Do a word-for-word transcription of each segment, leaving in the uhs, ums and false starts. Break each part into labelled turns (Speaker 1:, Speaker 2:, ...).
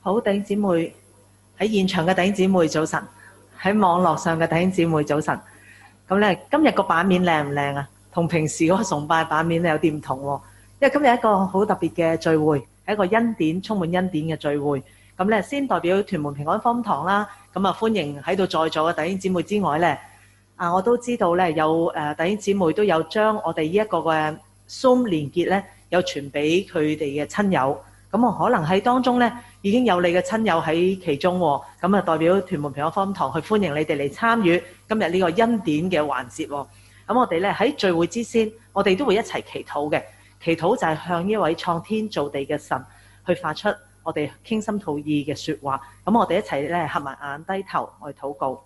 Speaker 1: 好，弟兄姊妹，喺現場嘅弟兄姊妹早晨，喺網絡上嘅弟兄姊妹早晨。咁咧，今日個版面靚唔靚啊？同平時嗰個崇拜版面咧有啲唔同喎。因為今日一個好特別嘅聚會，係一個恩典充滿恩典嘅聚會。咁咧，先代表屯門平安福音堂啦，咁啊歡迎喺度在座嘅弟兄姊妹之外咧，啊我都知道咧有誒弟兄姊妹都有將我哋呢一個嘅 Zoom 連結咧，有傳俾佢哋嘅親友。咁我可能喺當中咧已經有你嘅親友喺其中喎，咁啊代表屯門平安福音堂去歡迎你哋嚟參與今日呢個恩典嘅環節喎。咁我哋咧喺聚會之先，我哋都會一齊祈禱嘅。祈禱就係向呢位創天造地嘅神去發出我哋傾心吐意嘅說話。咁我哋一齊咧合埋眼低頭去禱告。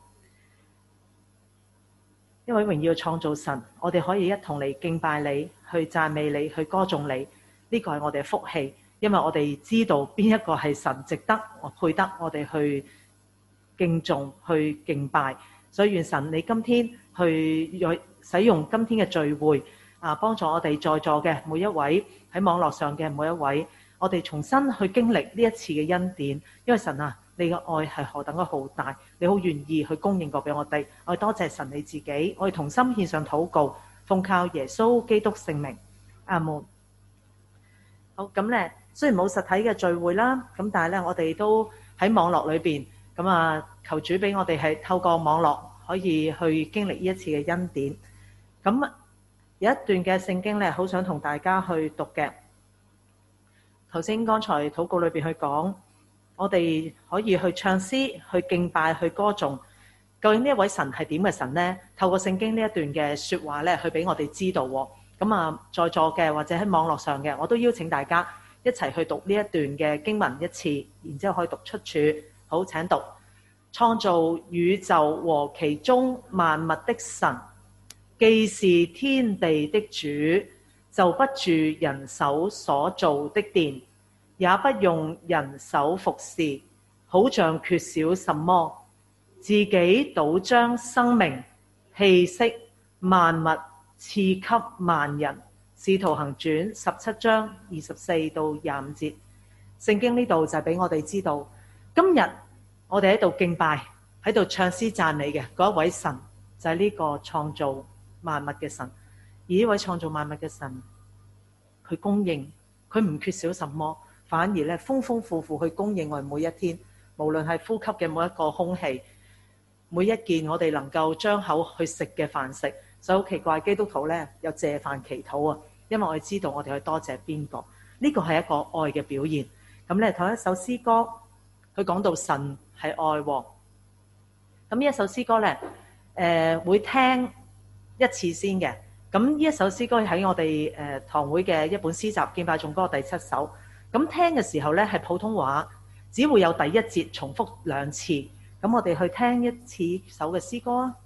Speaker 1: 一位榮耀創造神，我哋可以一同嚟敬拜你，去讚美你，去歌頌你。呢個係我哋嘅福氣。因為我哋知道邊一個係神值得我配得我哋去敬重去敬拜，所以願神你今天去使用今天嘅聚會啊，幫助我哋在座嘅每一位，喺網絡上嘅每一位，我哋重新去經歷呢一次嘅恩典。因為神啊，你嘅愛係何等嘅浩大，你好願意去供應過俾我哋。我哋多謝神你自己，我哋同心獻上禱告，奉靠耶穌基督聖名，阿門。好，咁咧。雖然冇實體嘅聚會啦，咁但係咧，我哋都喺網絡裏邊咁啊，求主俾我哋係透過網絡可以去經歷呢一次嘅恩典。咁有一段嘅聖經咧，好想同大家去讀嘅。頭先剛才禱告裏邊去講，我哋可以去唱詩、去敬拜、去歌頌。究竟呢一位神係點嘅神呢？透過聖經呢一段嘅說話咧，去俾我哋知道。咁啊，在座嘅或者喺網絡上嘅，我都邀請大家一齊去讀呢一段嘅經文一次，然之後可以讀出處。好，請讀。創造宇宙和其中萬物的神，既是天地的主，就不住人手所造的殿，也不用人手服侍，好像缺少什麼，自己倒將生命、氣息、萬物賜給萬人。使徒行傳十七章二十四到廿五節，聖經呢度就係俾我哋知道，今日我哋喺度敬拜，喺度唱詩讚美嘅嗰一位神，就係呢個創造萬物嘅神。而呢位創造萬物嘅神，佢供應，佢唔缺少什麼，反而咧豐豐富富去供應我哋每一天，無論係呼吸嘅每一個空氣，每一件我哋能夠張口去食嘅飯食。所以好奇怪，基督徒咧有謝飯祈禱啊！因為我哋知道我哋去多謝邊個，呢個係一個愛嘅表現。咁咧，睇一首詩歌，佢講到神係愛喎。咁呢一首詩歌咧，誒、呃、會聽一次先嘅。咁呢一首詩歌喺我哋誒堂會嘅一本詩集敬拜頌歌第七首。咁聽嘅時候咧係普通話，只會有第一節重複兩次。咁我哋去聽一次首嘅詩歌啊！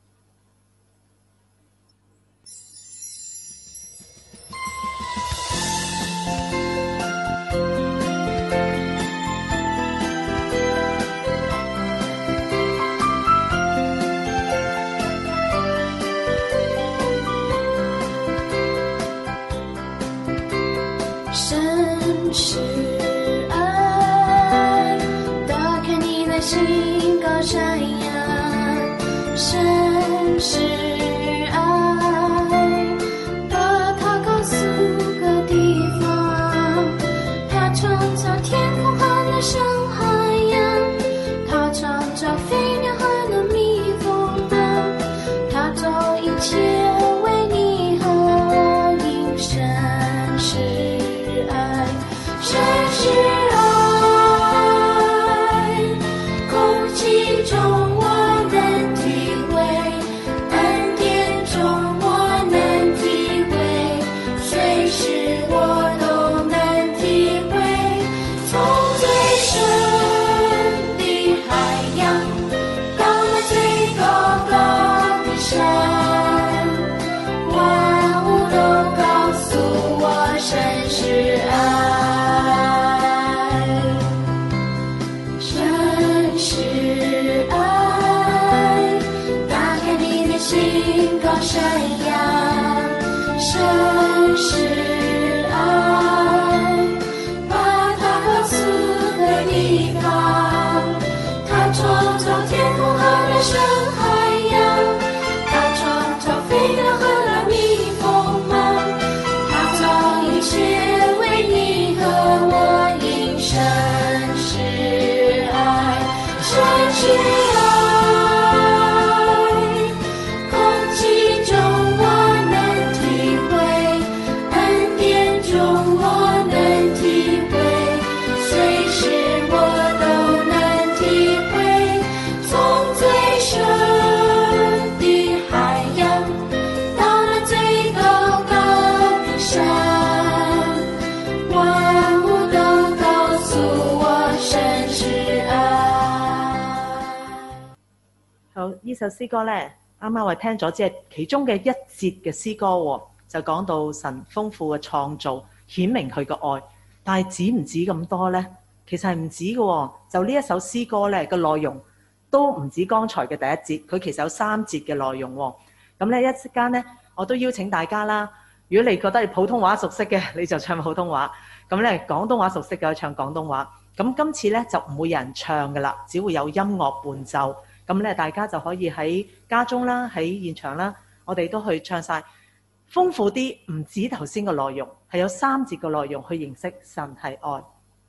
Speaker 2: 神是愛，打開你內心高山崖。神是愛，把它告訴個地方。他創造天空和那深海洋，他創造飛鳥和那蜜蜂的，他做一切為你好引神是神是愛，空氣中我能體會恩神是愛，神是愛，空氣中我能體會，恩典中我能體會，隨時我都能體會，從最深的海洋到那最高高的山，萬物都告訴我神是愛。
Speaker 1: 好，呢首詩歌呢，啱啱我哋聽咗只係其中嘅一節嘅詩歌喎，就講到神豐富嘅創造，顯明佢嘅愛。但係止唔止咁多呢？其實係唔止嘅喎。就呢一首詩歌呢嘅內容都唔止剛才嘅第一節，佢其實有三節嘅內容喎。咁呢一陣間呢，我都邀請大家啦。如果你覺得你普通話熟悉嘅，你就唱普通話；咁咧廣東話熟悉嘅，唱廣東話。咁今次咧就唔會有人唱㗎啦，只會有音樂伴奏。咁咧大家就可以喺家中啦，喺現場啦，我哋都去唱晒，豐富啲，唔止頭先嘅內容，係有三節嘅內容去認識神係愛。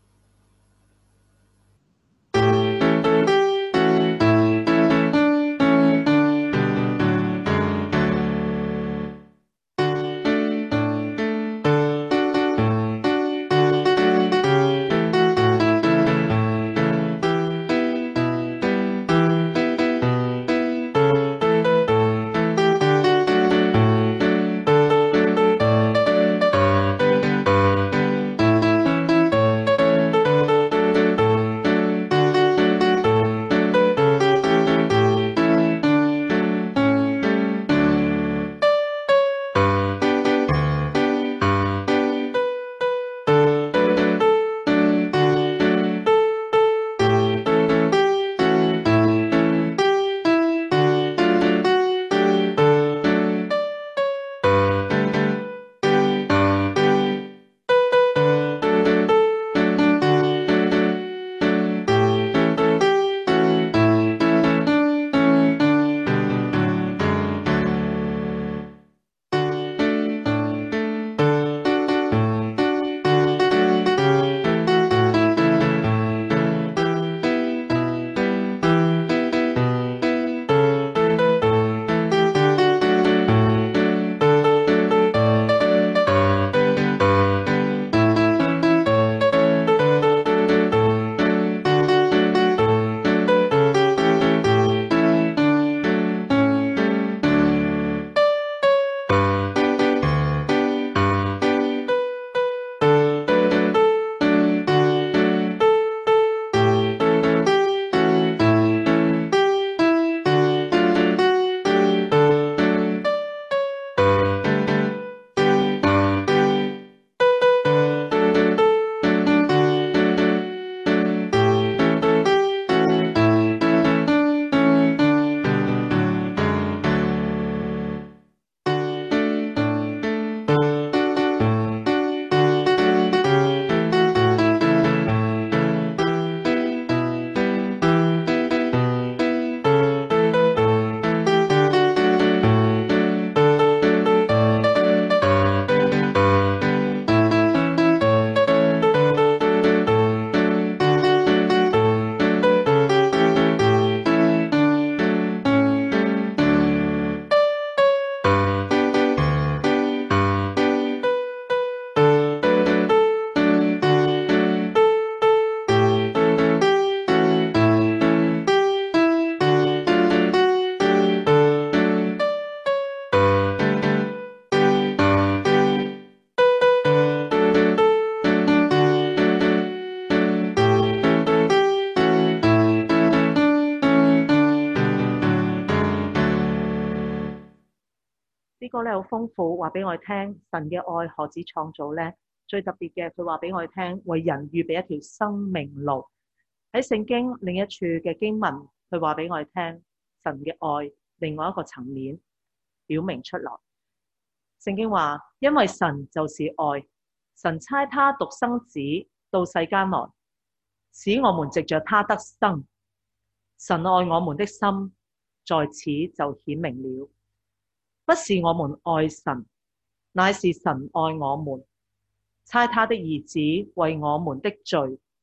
Speaker 1: 呢個咧好豐富，話俾我哋聽神嘅愛何止創造咧？最特別嘅，佢話俾我哋聽，為人預備一條生命路。喺聖經另一處嘅經文，佢話俾我哋聽神嘅愛另外一個層面表明出來。聖經話，因為神就是愛，神差他獨生子到世間來，使我們藉着他得生。神愛我們的心在此就顯明了，不是我們愛神，乃是神愛我們，差他的兒子為我們的罪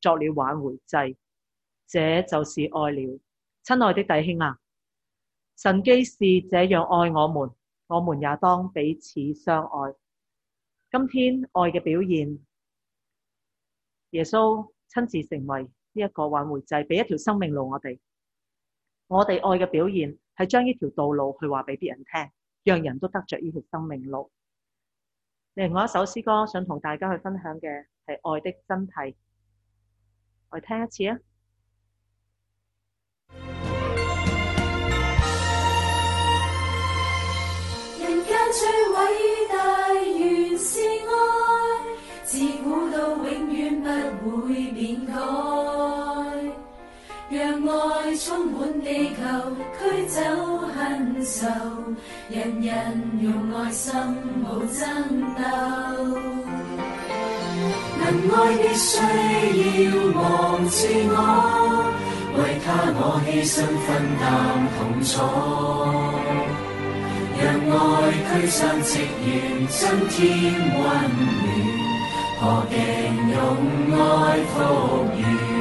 Speaker 1: 作了挽回祭，這就是愛了。親愛的弟兄啊，神既是這樣愛我們，我們也當彼此相愛。今天愛嘅表現，耶穌親自成為呢一個挽回祭，俾一條生命路我哋。我哋愛嘅表現係將呢條道路去話俾別人聽，讓人都得着呢條生命路。另外一首詩歌想同大家去分享嘅係愛的真諦，我哋聽一次啊！
Speaker 2: 人間最偉大原是愛，自古到永遠不會變改。讓愛充滿地球，驅走恨愁，人人用愛心無爭鬥。能愛必須要忘自我，為他我犧牲分擔痛楚。讓愛驅散寂寥，增添溫暖，何竟用愛復原。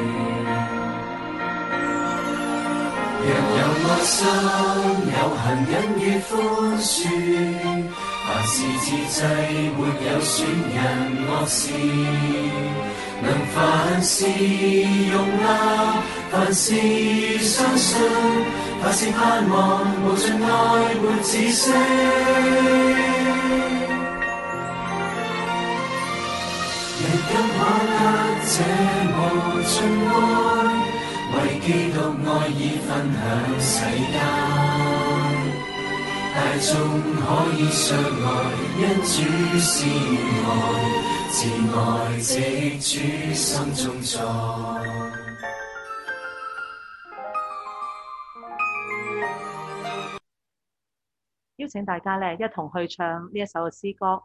Speaker 2: 若有愛心，有恆忍與寬恕，凡事自制，沒有損人惡事。能凡事容納，凡事相信，凡事盼望，無盡愛沒止息。人今可得這無盡愛，為基督愛意分享世間。大眾可以相愛，因主是愛，自愛藉主心中在。
Speaker 1: 邀請大家咧一同去唱呢一首嘅詩歌。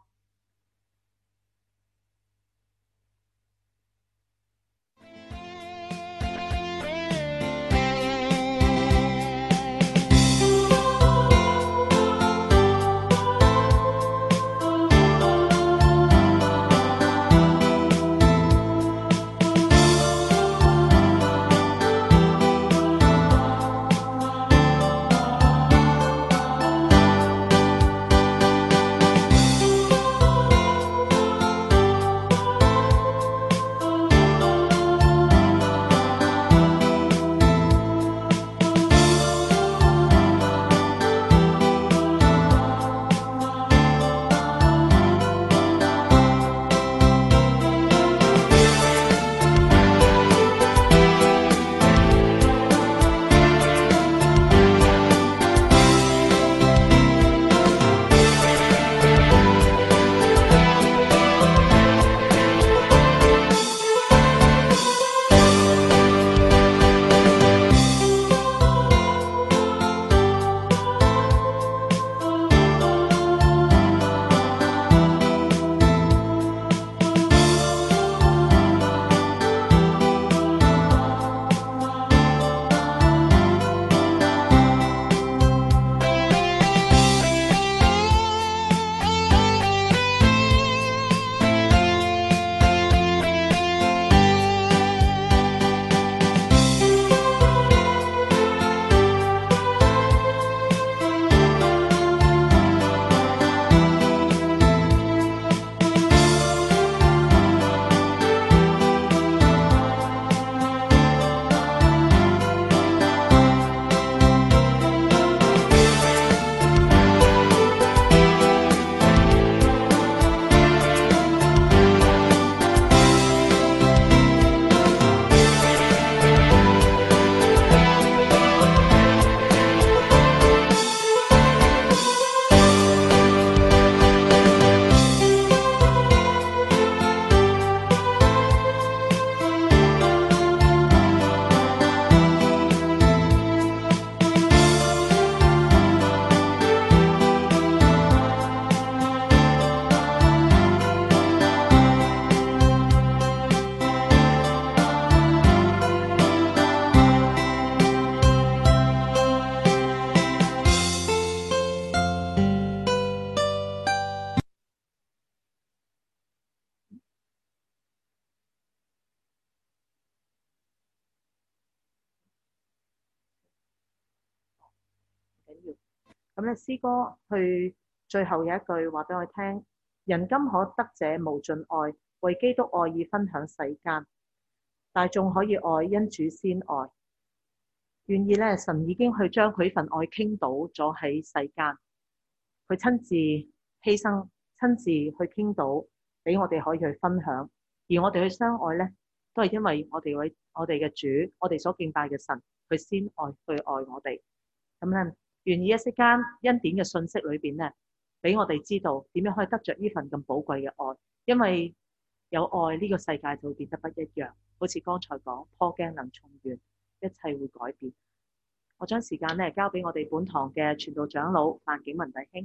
Speaker 1: 緊要。咁咧詩歌去最後有一句話俾我聽：人今可得這無盡愛，為基督愛意分享世間，大眾可以愛，因主先愛。願意咧，神已經去將佢份愛傾倒咗喺世間，佢親自犧牲，親自去傾倒，俾我哋可以去分享。而我哋去相愛咧，都係因為我哋位我哋嘅主，我哋所敬拜嘅神，佢先愛去愛我哋。咁咧，願意一息間恩典嘅信息裏邊咧，俾我哋知道點樣可以得着呢份咁寶貴嘅愛。因為有愛，呢個世界就會變得不一樣。好似剛才講，破鏡能重圓，一切會改變。我將時間咧交俾我哋本堂嘅傳道長老范景文弟兄。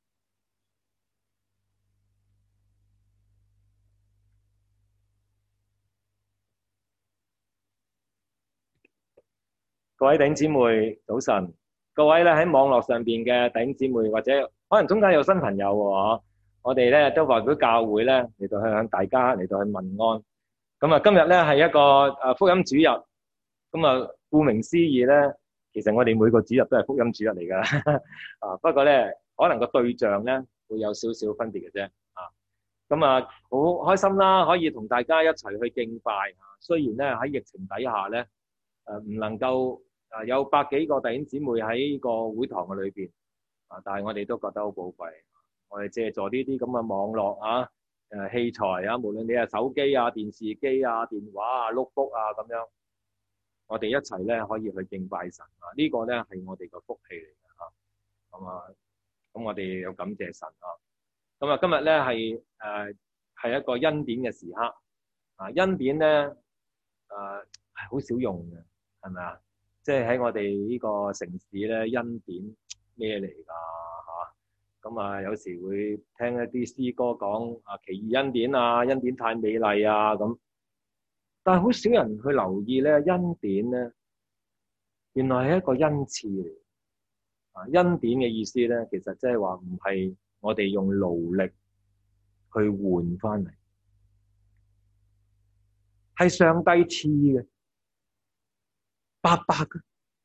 Speaker 3: 各位弟兄姊妹早晨，各位咧喺網絡上邊嘅弟兄姊妹，或者可能中間有新朋友喎，我哋咧都代表教會咧嚟到去向大家嚟到去問安。咁啊，今日咧係一個誒福音主日，咁啊顧名思義咧，其實我哋每個主日都係福音主日嚟噶，啊不過咧可能個對象咧會有少少分別嘅啫，啊咁啊好開心啦，可以同大家一齊去敬拜。雖然咧喺疫情底下咧誒唔能夠誒有百幾個弟兄姊妹喺個會堂嘅裏邊，啊但係我哋都覺得好寶貴。我哋借助呢啲咁嘅網絡啊誒器材啊，無論你係手機啊、電視機啊、電話啊、notebook 啊咁樣，我哋一齊咧可以去敬拜神啊！呢個咧係我哋嘅福氣嚟嘅嚇。咁啊，咁我哋要感謝神啊！咁啊，今日咧係誒係一個恩典嘅時刻啊！恩典咧誒係好少用嘅，係咪啊？即係喺我哋呢個城市咧，恩典咩嚟㗎嚇？咁啊，有時會聽一啲詩歌講啊，奇異恩典啊，恩典太美麗啊咁。但係好少人去留意咧，恩典咧原來係一個恩賜嚟。啊，恩典嘅意思咧，其實即係話唔係我哋用勞力去換翻嚟，係上帝賜嘅，白白嘅。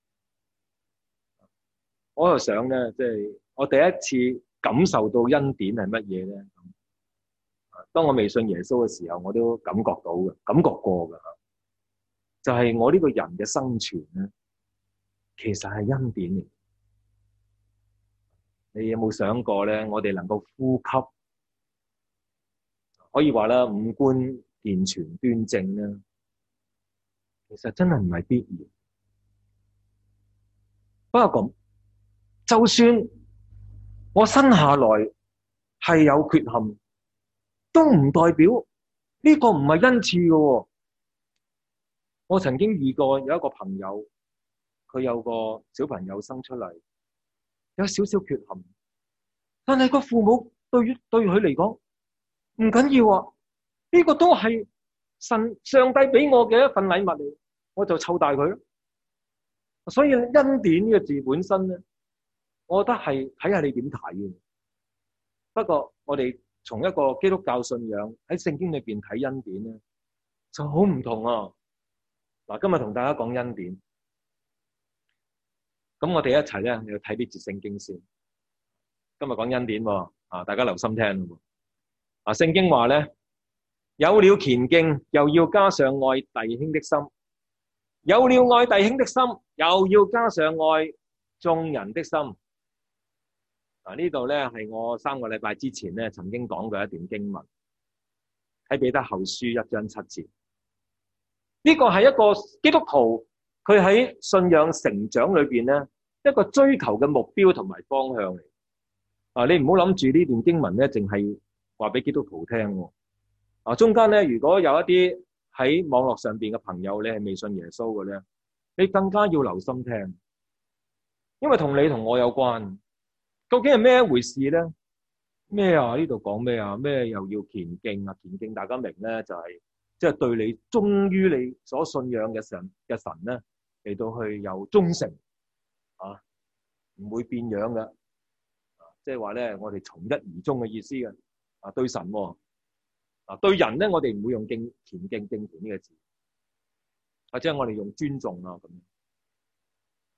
Speaker 3: 我又想咧，即係我第一次感受到恩典係乜嘢咧？當我未信耶穌嘅時候，我都感覺到嘅，感覺過嘅，就係我呢個人嘅生存咧，其實係恩典嚟。你有冇想過咧？我哋能夠呼吸，可以話啦，五官健全端正咧，其實真係唔係必然。不過咁，就算我生下來係有缺陷，都唔代表呢個唔係恩賜嘅喎。我曾經遇過有一個朋友，佢有個小朋友生出嚟，有少少缺陷，但係個父母對於對佢嚟講唔緊要啊，呢個都係神上帝俾我嘅一份禮物嚟，我就湊大佢咯。所以恩典呢個字本身咧，我覺得係睇下你點睇嘅。不過我哋從一個基督教信仰喺聖經裏邊睇恩典咧，就好唔同啊。嗱，今日同大家講恩典，咁我哋一齊咧要睇呢節聖經先。今日講恩典喎，啊，大家留心聽咯。啊，聖經話咧，有了虔敬，又要加上愛弟兄的心；有了愛弟兄的心，又要加上愛眾人的心。嗱，呢度咧係我三個禮拜之前咧曾經講過一段經文，喺彼得後書一章七節。呢個係一個基督徒佢喺信仰成長裏邊咧一個追求嘅目標同埋方向嚟。啊，你唔好諗住呢段經文咧淨係話俾基督徒聽喎。啊，中間咧如果有一啲喺網絡上邊嘅朋友咧係未信耶穌嘅咧，你更加要留心聽，因為同你同我有關。究竟係咩一回事咧？咩啊？呢度講咩啊？咩又要虔敬啊？虔敬大家明咧，就係即係對你忠於你所信仰嘅神嘅神咧嚟到去有忠誠啊，唔會變樣嘅。即係話咧，我哋從一而終嘅意思嘅啊，對神喎啊，對人咧，我哋唔會用敬虔敬敬虔呢個字，或者我哋用尊重啊咁。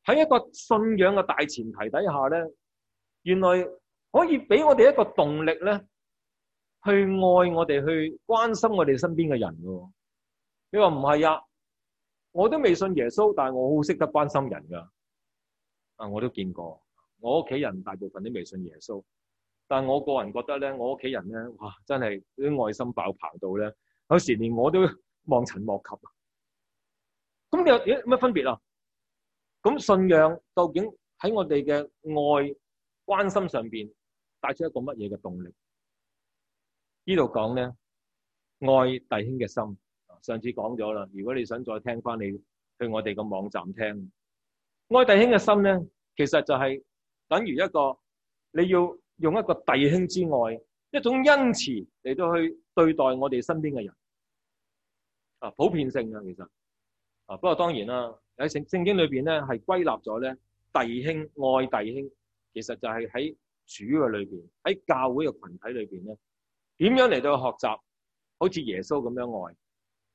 Speaker 3: 喺一個信仰嘅大前提底下咧，原來可以俾我哋一個動力咧，去愛我哋，去關心我哋身邊嘅人嘅。你話唔係啊？我都未信耶穌，但係我好識得關心人噶。啊，我都見過，我屋企人大部分都未信耶穌，但係我個人覺得咧，我屋企人咧，哇，真係啲愛心爆棚到咧，有時連我都望塵莫及。咁你有有乜分別啊？咁信仰究竟喺我哋嘅愛關心上邊帶出一個乜嘢嘅動力？呢度講咧，愛弟兄嘅心。上次講咗啦，如果你想再聽翻，你去我哋個網站聽。愛弟兄嘅心咧，其實就係等於一個你要用一個弟兄之愛，一種恩慈嚟到去對待我哋身邊嘅人。啊，普遍性啊，其實啊，不過當然啦，喺聖聖經裏邊咧係歸納咗咧，弟兄愛弟兄，其實就係喺主嘅裏邊，喺教會嘅群體裏邊咧，點樣嚟到學習好似耶穌咁樣愛。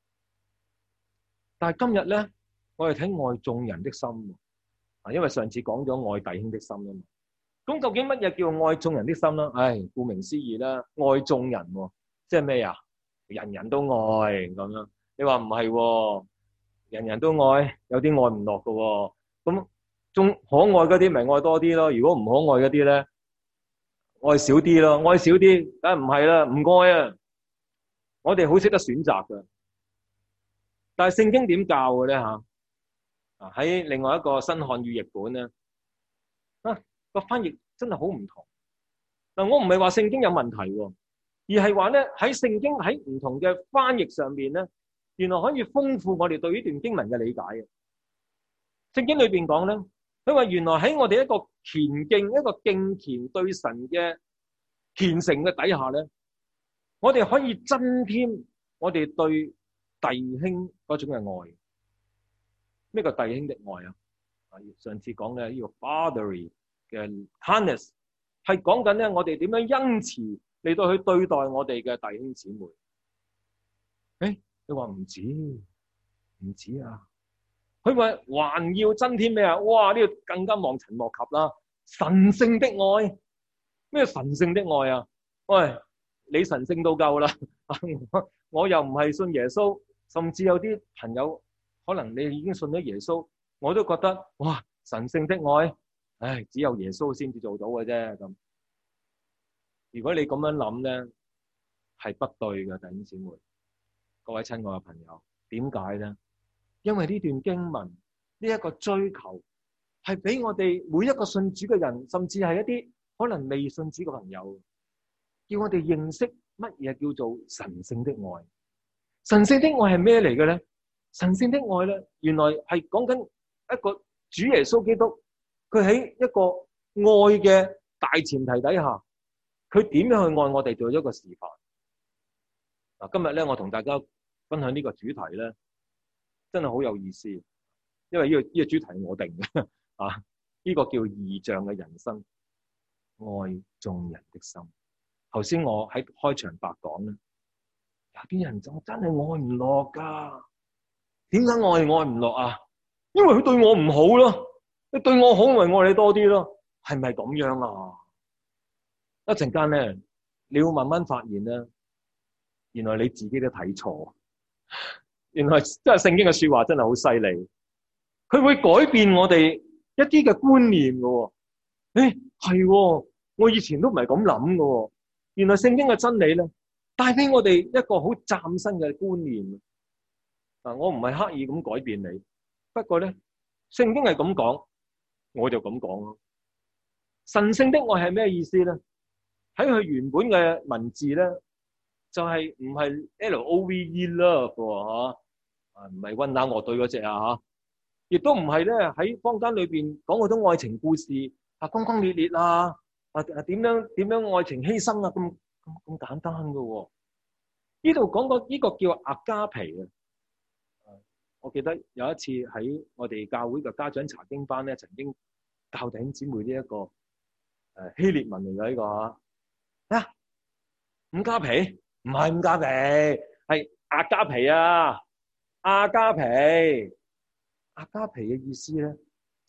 Speaker 3: 但係今日咧，我哋睇愛眾人的心啊，因為上次講咗愛弟兄的心啊嘛。咁究竟乜嘢叫愛眾人的心咧？唉，顧名思義啦，愛眾人，即係咩啊？人人都愛咁樣。你話唔係，人人都愛，有啲愛唔落㗎。咁仲可愛嗰啲咪愛多啲咯？如果唔可愛嗰啲咧，愛少啲咯，愛少啲，梗係唔係啦，唔愛啊！我哋好識得選擇㗎。但係聖經點教嘅咧吓？啊，喺另外一個新漢語譯本咧，啊個翻譯真係好唔同。嗱，我唔係話聖經有問題，而係話咧喺聖經喺唔同嘅翻譯上面咧，原來可以豐富我哋對呢段經文嘅理解嘅。聖經裏邊講咧，佢話原來喺我哋一個虔敬、一個敬虔對神嘅虔誠嘅底下咧，我哋可以增添我哋對弟兄嗰種嘅愛。咩叫弟兄的愛啊？上次講嘅呢個 fatherly 嘅 kindness 係講緊咧，我哋點樣恩慈嚟到去對待我哋嘅弟兄姊妹。誒，你話唔止唔止啊？佢話還要增添咩啊？哇！呢個更加望塵莫及啦！神聖的愛，咩神聖的愛啊？喂，你神聖到夠啦！我我又唔係信耶穌。甚至有啲朋友可能你已經信咗耶穌，我都覺得哇，神聖的愛，唉，只有耶穌先至做到嘅啫。咁如果你咁樣諗咧，係不對嘅，弟兄姊妹，各位親愛嘅朋友，點解咧？因為呢段經文呢一個追求係俾我哋每一個信主嘅人，甚至係一啲可能未信主嘅朋友，叫我哋認識乜嘢叫做神聖的愛。神聖的愛係咩嚟嘅咧？神聖的愛咧，原來係講緊一個主耶穌基督，佢喺一個愛嘅大前提底下，佢點樣去愛我哋做咗一個示範。嗱，今日咧我同大家分享呢個主題咧，真係好有意思，因為呢個呢個主題係我定嘅啊，呢個叫異象嘅人生，愛眾人的心。頭先我喺開場白講咧。有啲人就真係愛唔落噶，點解愛愛唔落啊？因為佢對我唔好咯，你對我好咪愛你多啲咯，係咪咁樣啊？一陣間咧，你要慢慢發現咧，原來你自己都睇錯，原來真係聖經嘅說話真係好犀利，佢會改變我哋一啲嘅觀念噶。誒，係，我以前都唔係咁諗噶，原來聖經嘅真理咧，帶俾我哋一個好嶄新嘅觀念。嗱，我唔係刻意咁改變你，不過咧，聖經係咁講，我就咁講咯。神聖的愛係咩意思咧？喺佢原本嘅文字咧，就係唔係 L O V E love 喎，啊，唔係溫拿樂隊嗰隻啊吓，亦都唔係咧喺坊間裏邊講好多愛情故事啊，轟轟烈烈啊，啊啊點樣點樣愛情犧牲啊咁。咁咁簡單噶喎，呢度講個呢個叫阿加皮啊。我記得有一次喺我哋教會嘅家長查經班咧，曾經教弟兄姊妹呢一個誒希臘文嚟嘅呢個吓啊，五加皮唔係五加皮，係阿加皮啊，阿加皮，阿加皮嘅意思咧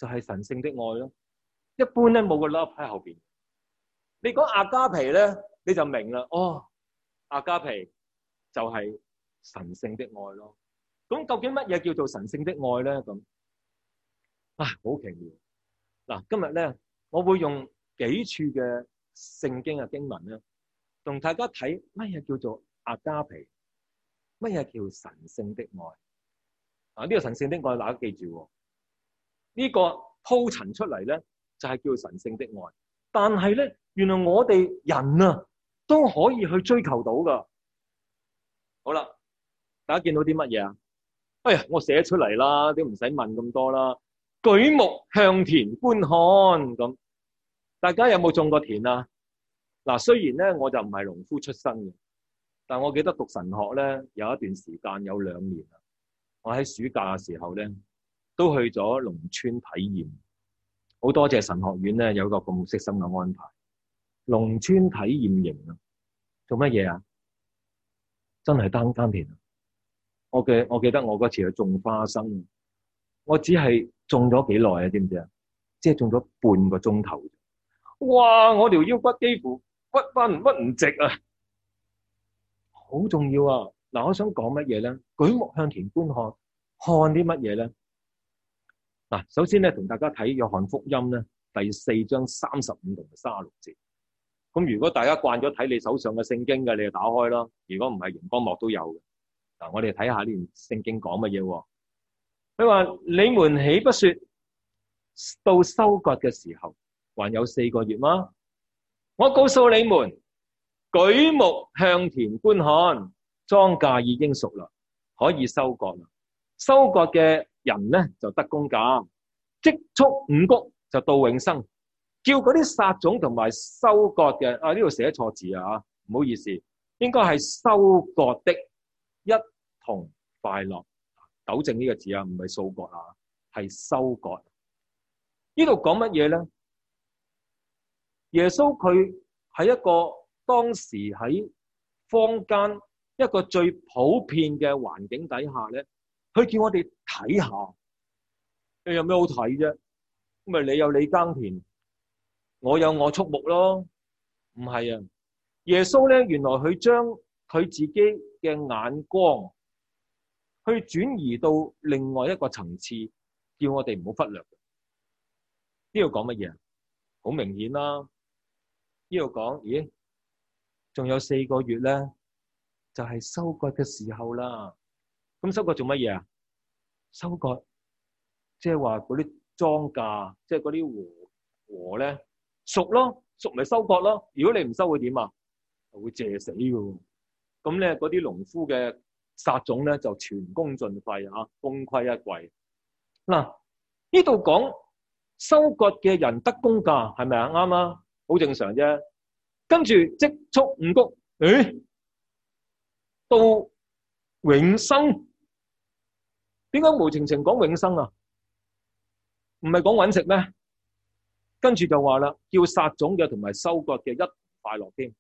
Speaker 3: 就係神聖的愛咯。一般咧冇個 love 喺後邊。你講阿加皮咧，你就明啦。哦，阿加皮就係神聖的愛咯。咁究竟乜嘢叫做神聖的愛咧？咁啊，好奇妙。嗱，今日咧我會用幾處嘅聖經嘅經文咧，同大家睇乜嘢叫做阿加皮，乜嘢叫神聖的愛。啊，呢個神聖的愛，大家記住，呢個鋪陳出嚟咧就係叫神聖的愛。但係咧，原來我哋人啊都可以去追求到噶。好啦，大家見到啲乜嘢啊？哎呀，我寫出嚟啦，都唔使問咁多啦。舉目向田觀看，咁大家有冇種過田啊？嗱，雖然咧我就唔係農夫出身嘅，但我記得讀神學咧有一段時間有兩年啦。我喺暑假嘅時候咧都去咗農村體驗，好多謝神學院咧有一個咁悉心嘅安排。農村體驗營啊，做乜嘢啊？真係耕耕田啊！我嘅我記得我嗰次去種花生，我只係種咗幾耐啊？知唔知啊？即係種咗半個鐘頭。哇！我條腰骨幾乎屈翻屈唔直啊！好重要啊！嗱，我想講乜嘢咧？舉目向田觀看，看啲乜嘢咧？嗱，首先咧同大家睇約翰福音咧第四章三十五同三十六節。咁如果大家慣咗睇你手上嘅聖經嘅，你就打開啦。如果唔係，熒光幕都有嘅。嗱，我哋睇下呢段聖經講乜嘢。佢話：你們豈不說到收割嘅時候還有四個月嗎？我告訴你們，舉目向田觀看，莊稼已經熟啦，可以收割啦。收割嘅人咧就得工價，積蓄五穀就到永生。叫嗰啲撒種同埋收割嘅，啊呢度寫錯字啊，唔好意思，應該係收割的一同快樂。糾正呢個字啊，唔係掃割啊，係收割。呢度講乜嘢咧？耶穌佢喺一個當時喺坊間一個最普遍嘅環境底下咧，佢叫我哋睇下，你有咩好睇啫？咁咪你有你耕田，我有我畜牧咯。唔係啊，耶穌咧原來佢將佢自己嘅眼光去轉移到另外一個層次，叫我哋唔好忽略。呢度講乜嘢？好明顯啦。呢度講，咦，仲有四個月咧，就係收割嘅時候啦。咁收割做乜嘢啊？收割即係話嗰啲莊稼，即係嗰啲禾禾咧熟咯，熟咪收割咯。如果你唔收會點啊？會謝死㗎。咁咧嗰啲農夫嘅撒種咧就全功盡廢啊，功虧一簣。嗱，呢度講收割嘅人得工價，係咪啊？啱啊，好正常啫。跟住積蓄五穀，誒，到永生。點解無情情講永生啊？唔係講搵食咩？跟住就話啦，叫撒種嘅同埋收割嘅一快樂添。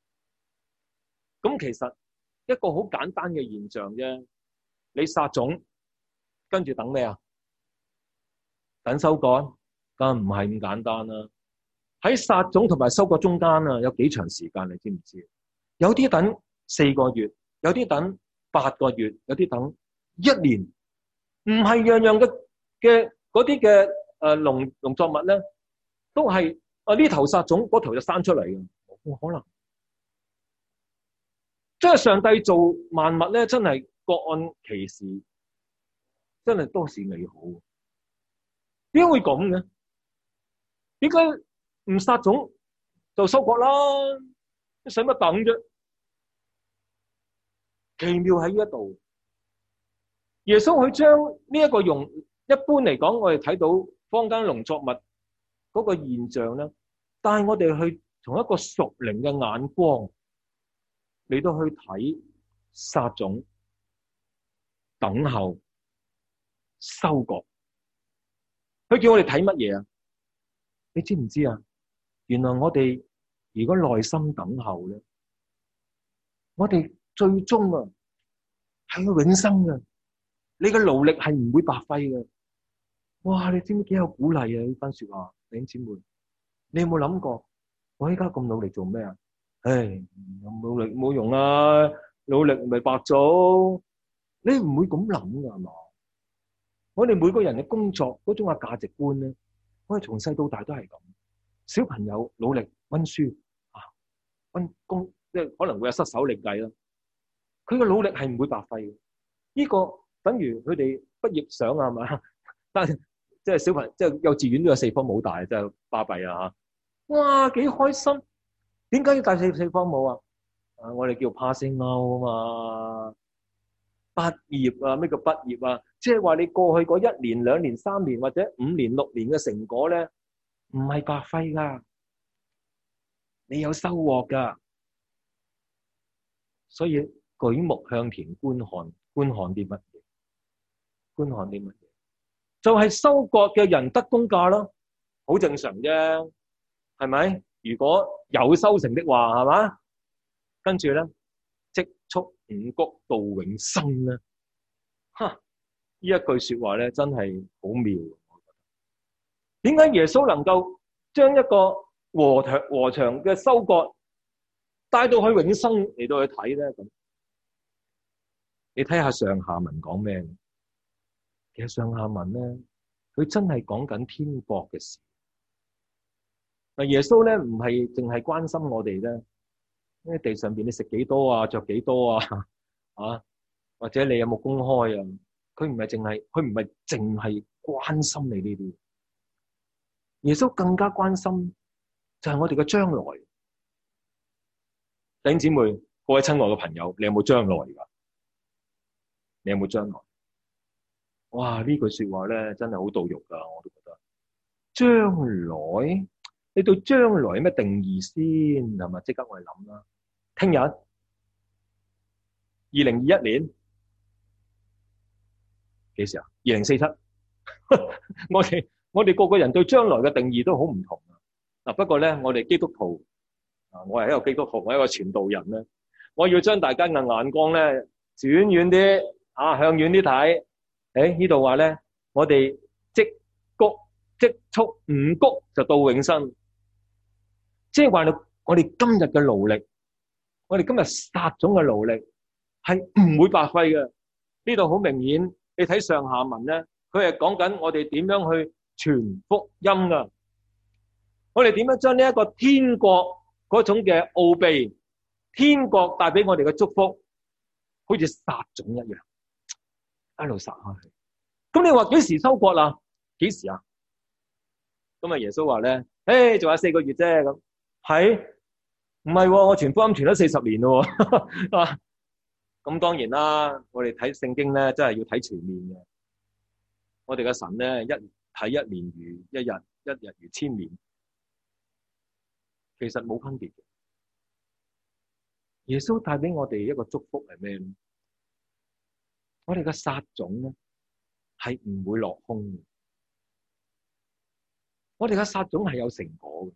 Speaker 3: 咁其實一個好簡單嘅現象啫。你撒種，跟住等咩啊？等收割，梗唔係咁簡單啦。喺撒種同埋收割中間啊，有幾長時間你知唔知？有啲等四個月，有啲等八個月，有啲等一年。唔係樣樣嘅嘅嗰啲嘅誒農農作物咧，都係啊呢頭撒種，嗰頭就生出嚟嘅，冇可能。即係上帝做萬物咧，真係各按其時，真係多是美好。點解會咁嘅？點解唔撒種就收割啦？使乜等啫？奇妙喺呢一度。耶穌佢將呢一個用一般嚟講，我哋睇到坊間農作物嗰個現象咧，帶我哋去從一個屬靈嘅眼光嚟到去睇撒種、等候、收割。佢叫我哋睇乜嘢啊？你知唔知啊？原來我哋如果耐心等候咧，我哋最終啊係永生嘅。你嘅勞力係唔會白費嘅。 哇！你知唔知幾有鼓勵啊？呢番說話，弟兄姊妹，你有冇諗過？我依家咁努力做咩啊？唉，努力冇用啊！努力咪白做。你唔會咁諗噶係嘛？我哋每個人嘅工作嗰種嘅價值觀咧，我哋從細到大都係咁。小朋友努力溫書啊，溫功即係可能會有失手另計啦。佢嘅努力係唔會白費嘅。呢個等於佢哋畢業相啊，係嘛？但係即係小朋友，即係幼稚園都有四科帽帶，真係巴閉啊！嚇，哇，幾開心！點解要帶四四科帽啊？啊，我哋叫 passing out 啊嘛，畢業啊，咩叫畢業啊？即係話你過去嗰一年、兩年、三年或者五年、六年嘅成果咧，唔係白費噶，你有收穫噶。所以舉目向田觀看，觀看啲乜嘢？觀看啲乜嘢？就係收割嘅人得工價咯，好正常啫，係咪？如果有收成的話，係嘛？跟住咧，積蓄五穀到永生咧，哈！呢一句說話咧，真係好妙。我覺得點解耶穌能夠將一個禾場禾場嘅收割帶到去永生嚟到去睇咧？咁你睇下上下文講咩？其實上下文咧，佢真係講緊天國嘅事。嗱，耶穌咧唔係淨係關心我哋咧，喺地上邊你食幾多啊，着幾多啊，啊，或者你有冇公開啊？佢唔係淨係，佢唔係淨係關心你呢啲。耶穌更加關心就係我哋嘅將來。弟兄姊妹，各位親愛嘅朋友，你有冇將來噶？你有冇將來？哇！呢句說話咧，真係好到肉噶，我都覺得。將來，你對將來有咩定義先？係咪？即刻我哋諗啦。聽日，二零二一年幾時啊？二零四七。我哋我哋個個人對將來嘅定義都好唔同啊。嗱，不過咧，我哋基督徒啊，我係一個基督徒，我係一個傳道人咧，我要將大家嘅眼光咧轉遠啲啊，向遠啲睇。誒，呢度話咧，我哋積谷積蓄五穀就到永生，即係話我哋今日嘅勞力，我哋今日撒種嘅勞力係唔會白費嘅。呢度好明顯，你睇上下文咧，佢係講緊我哋點樣去傳福音噶。我哋點樣將呢一個天國嗰種嘅奧秘，天國帶俾我哋嘅祝福，好似撒種一樣。一路撒開去，咁你話幾時收割啦？幾時啊？咁啊耶穌話咧，誒，仲有四個月啫，咁係唔係？我傳福音傳咗四十年咯，啊！咁當然啦，我哋睇聖經咧，真係要睇全面嘅。我哋嘅神咧，一睇一年如一日，一日如千年，其實冇分別嘅。耶穌帶俾我哋一個祝福係咩咧？我哋嘅撒種咧係唔會落空嘅，我哋嘅撒種係有成果嘅，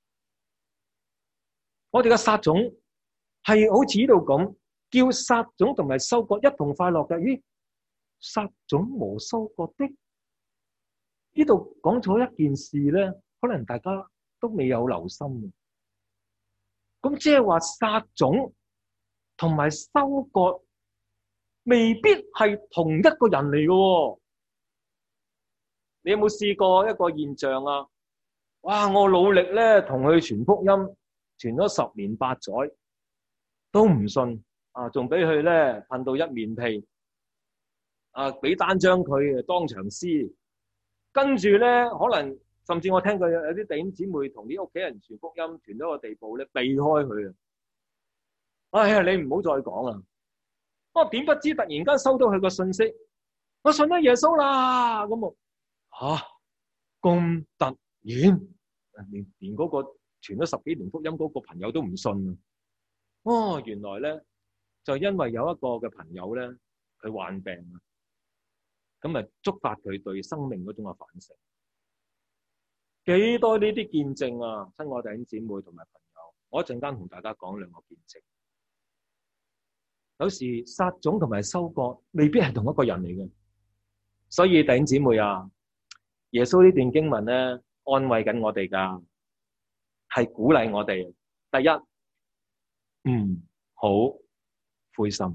Speaker 3: 我哋嘅撒種係好似呢度咁，叫撒種同埋收割一同快樂嘅。咦，撒種和收割的，呢度講咗一件事咧，可能大家都未有留心嘅。咁即係話撒種同埋收割未必係同一個人嚟嘅喎。你有冇試過一個現象啊？哇！我努力咧同佢傳福音，傳咗十年八載都唔信啊，仲俾佢咧噴到一面屁啊！俾單張佢當場撕，跟住咧可能甚至我聽過有啲弟兄姊妹同啲屋企人傳福音，傳到個地步咧避開佢啊！哎呀，你唔好再講啊！我點不知突然間收到佢個信息，我信咗耶穌啦！咁我吓咁突然，連連嗰個傳咗十幾年福音嗰個朋友都唔信啊！哦，原來咧就因為有一個嘅朋友咧，佢患病啊，咁咪觸發佢對生命嗰種嘅反省。幾多呢啲見證啊！親愛弟兄姊妹同埋朋友，我一陣間同大家講兩個見證。有時撒種同埋收割未必係同一個人嚟嘅，所以弟兄姊妹啊， 耶穌呢段經文咧，安慰緊我哋噶，係鼓勵我哋。第一，唔好灰心，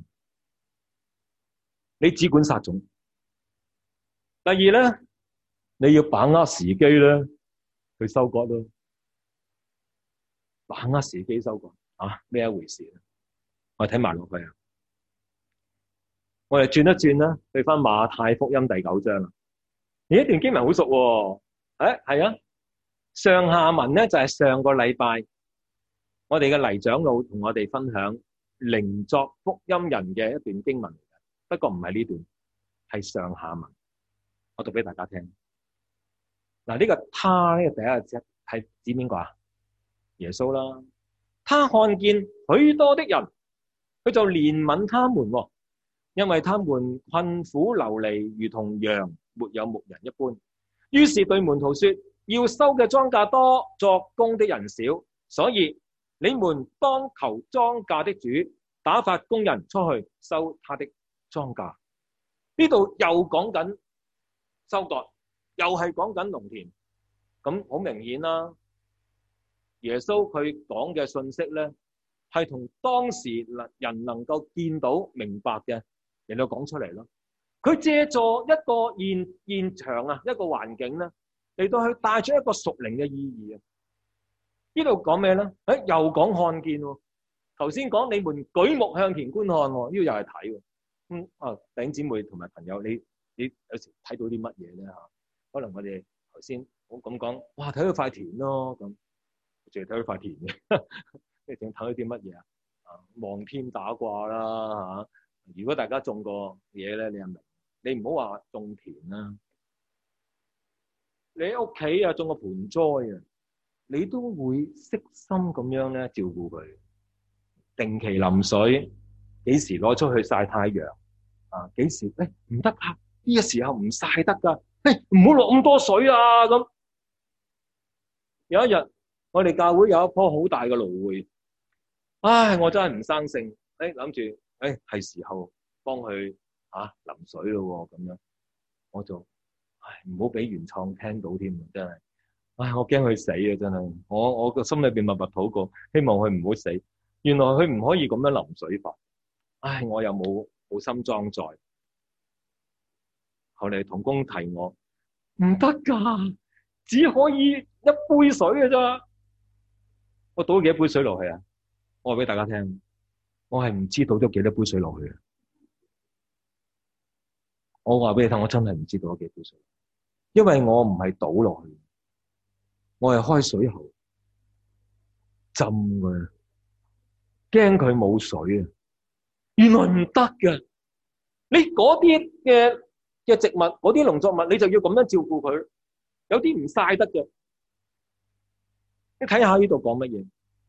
Speaker 3: 你只管撒種。第二咧，你要把握時機咧，去收割咯。把握時機收割啊，咩一回事咧？我哋睇埋落去啊，我哋轉一轉啦，去翻馬太福音第九章啦。呢一段經文好熟喎，誒係啊，上下文咧就係上個禮拜我哋嘅黎長老同我哋分享靈作福音人嘅一段經文嚟嘅，不過唔係呢段，係上下文，我讀俾大家聽。嗱，呢個他呢個第一個字係指邊個啊？耶穌啦，他看見許多的人，佢就憐憫他們，因為他們困苦流離，如同羊沒有牧人一般。於是對門徒說：要收嘅莊稼多，作工的人少，所以你們當求莊稼的主打發工人出去收他的莊稼。呢度又講緊收割，又係講緊農田，咁好明顯啦。耶穌佢講嘅信息咧，係同當時人能夠見到明白嘅嚟到講出嚟咯。佢借助一個現現場啊，一個環境咧，嚟到去帶出一個屬靈嘅意義啊。呢度講咩咧？誒，又講看見喎。頭先講你們舉目向前觀看喎，呢個又係睇喎。咁啊，弟兄姊妹同埋朋友，你你有時睇到啲乜嘢咧嚇？可能我哋頭先我咁講，哇，睇到塊田咯咁。淨係睇到塊田嘅，即係淨睇到啲乜嘢啊？啊，望天打卦啦嚇！如果大家種過嘢咧，你又明。你唔好話種田啦，你喺屋企啊種個盆栽啊，你都會悉心咁樣咧照顧佢，定期淋水，幾時攞出去曬太陽啊？幾時誒唔得啊？呢個時候唔曬得㗎，誒唔好落咁多水啊！咁有一日。我哋教會有一棵好大嘅蘆薈，唉，我真係唔生性，誒諗住，誒係時候幫佢啊淋水咯喎，咁樣我就，唉唔好俾原創聽到添，真係，唉我驚佢死啊，真係，我我個心裏邊默默禱告，希望佢唔好死，原來佢唔可以咁樣淋水法，唉我又冇冇心裝載，後嚟同工提我，唔得㗎，只可以一杯水嘅咋。我倒咗幾多杯水落去啊？我話俾大家聽，我係唔知倒咗幾多杯水落去啊！我話俾你聽，我真係唔知倒咗幾杯水，因為我唔係倒落去，我係開水喉浸佢，驚佢冇水啊！原來唔得㗎，你嗰啲嘅嘅植物，嗰啲農作物，你就要咁樣照顧佢，有啲唔曬得嘅。你睇下呢度講乜嘢？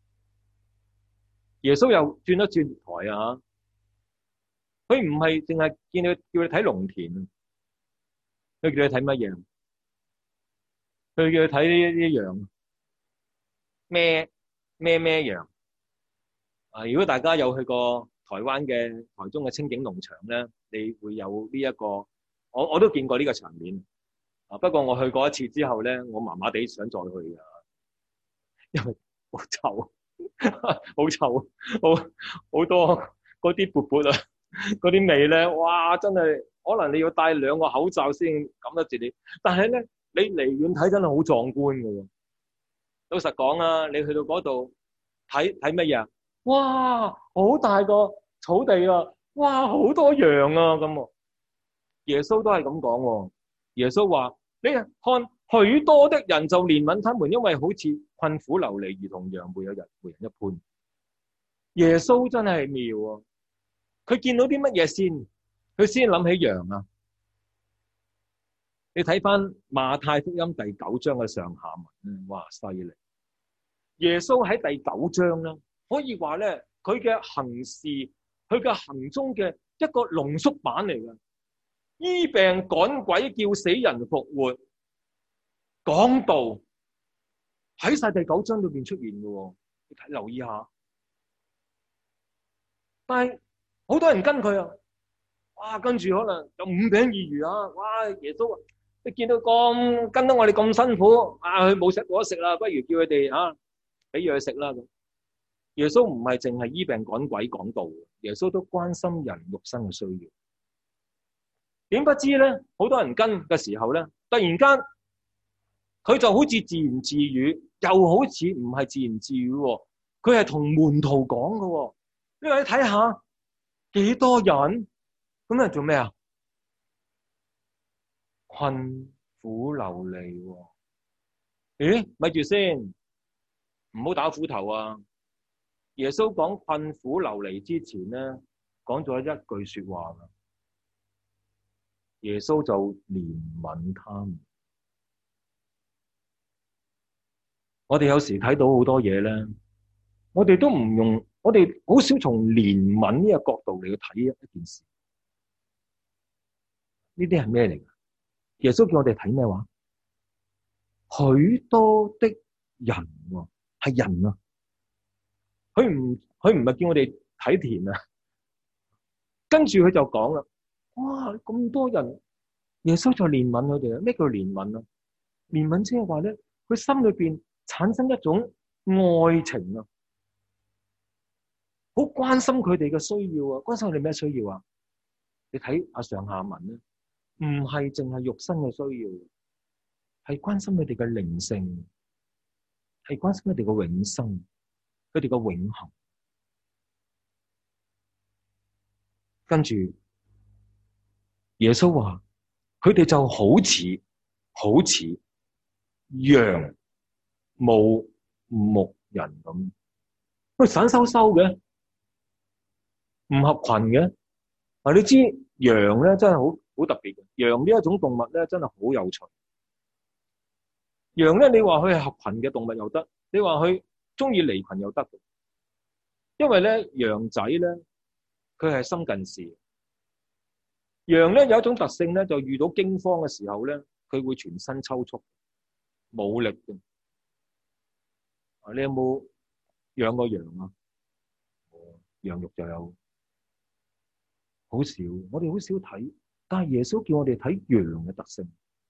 Speaker 3: 耶穌又轉一轉台啊！佢唔係淨係見佢叫你睇農田，佢叫你睇乜嘢？佢叫你睇呢啲羊，咩咩咩羊啊！如果大家有去過台灣嘅台中嘅清境農場咧，你會有呢一個，我我都見過呢個場面啊。不過我去過一次之後咧，我麻麻地想再去㗎。因為好臭，好臭，好好多嗰啲缽缽啊，嗰啲味咧，哇！真係可能你要戴兩個口罩先感得住你。但係咧，你離遠睇真係好壯觀㗎喎。老實講啊，你去到嗰度睇睇乜嘢啊？哇！好大個草地啊！哇！好多羊啊咁。耶穌都係咁講喎。耶穌話：你看。許多的人就憐憫他們，因為好似困苦流離，如同羊沒有人沒人一般。耶穌真係妙啊！佢見到啲乜嘢先？佢先諗起羊啊！你睇翻馬太福音第九章嘅上下文，哇，犀利！耶穌喺第九章咧，可以話咧，佢嘅行事，佢嘅行蹤嘅一個濃縮版嚟嘅，醫病趕鬼，叫死人復活。講道喺晒第九章裏邊出現嘅，你睇留意下。但係好多人跟佢啊，哇！跟住可能有五餅二魚啊，哇！耶穌啊， 你見到咁跟得我哋咁辛苦，啊佢冇食冇得食啦，不如叫佢哋啊俾嘢佢食啦。耶穌唔係淨係醫病趕鬼講道，耶穌都關心人肉身嘅需要。點不知咧，好多人跟嘅時候咧，突然間佢就好似自言自語，又好似唔係自言自語，佢係同門徒講嘅。因為你睇下幾多人，咁人做咩啊？困苦流離。咦，咪住先，唔好打斧頭啊！耶穌講困苦流離之前咧，講咗一句說話啦。耶穌就憐憫他們。我哋有時睇到好多嘢咧，我哋都唔用，我哋好少從憐憫呢個角度嚟去睇一件事。呢啲係咩嚟㗎？耶穌叫我哋睇咩話？許多的人喎，係人啊！佢唔佢唔係叫我哋睇田啊。跟住佢就講啦，哇！咁多人，耶穌就憐憫佢哋啊！咩叫憐憫啊？憐憫即係話咧，佢心裏邊產生一種愛情啊，好關心佢哋嘅需要啊！關心佢哋咩需要啊？你睇下上下文咧，唔係淨係肉身嘅需要，係關心佢哋嘅靈性，係關心佢哋嘅永生，佢哋嘅永恆。跟住耶穌話，佢哋就好似好似羊冇牧人咁，佢散收收嘅，唔合群嘅。啊，你知羊咧真係好好特別嘅，羊呢一種動物咧真係好有趣。羊咧，你話佢係合群嘅動物又得，你話佢中意離群又得嘅，因為咧羊仔咧佢係深近視。羊咧有一種特性咧，就遇到驚慌嘅時候咧，佢會全身抽搐，冇力嘅。啊，你有冇養過羊啊？羊肉就有，好少，我哋好少睇。但係耶穌叫我哋睇羊嘅特性，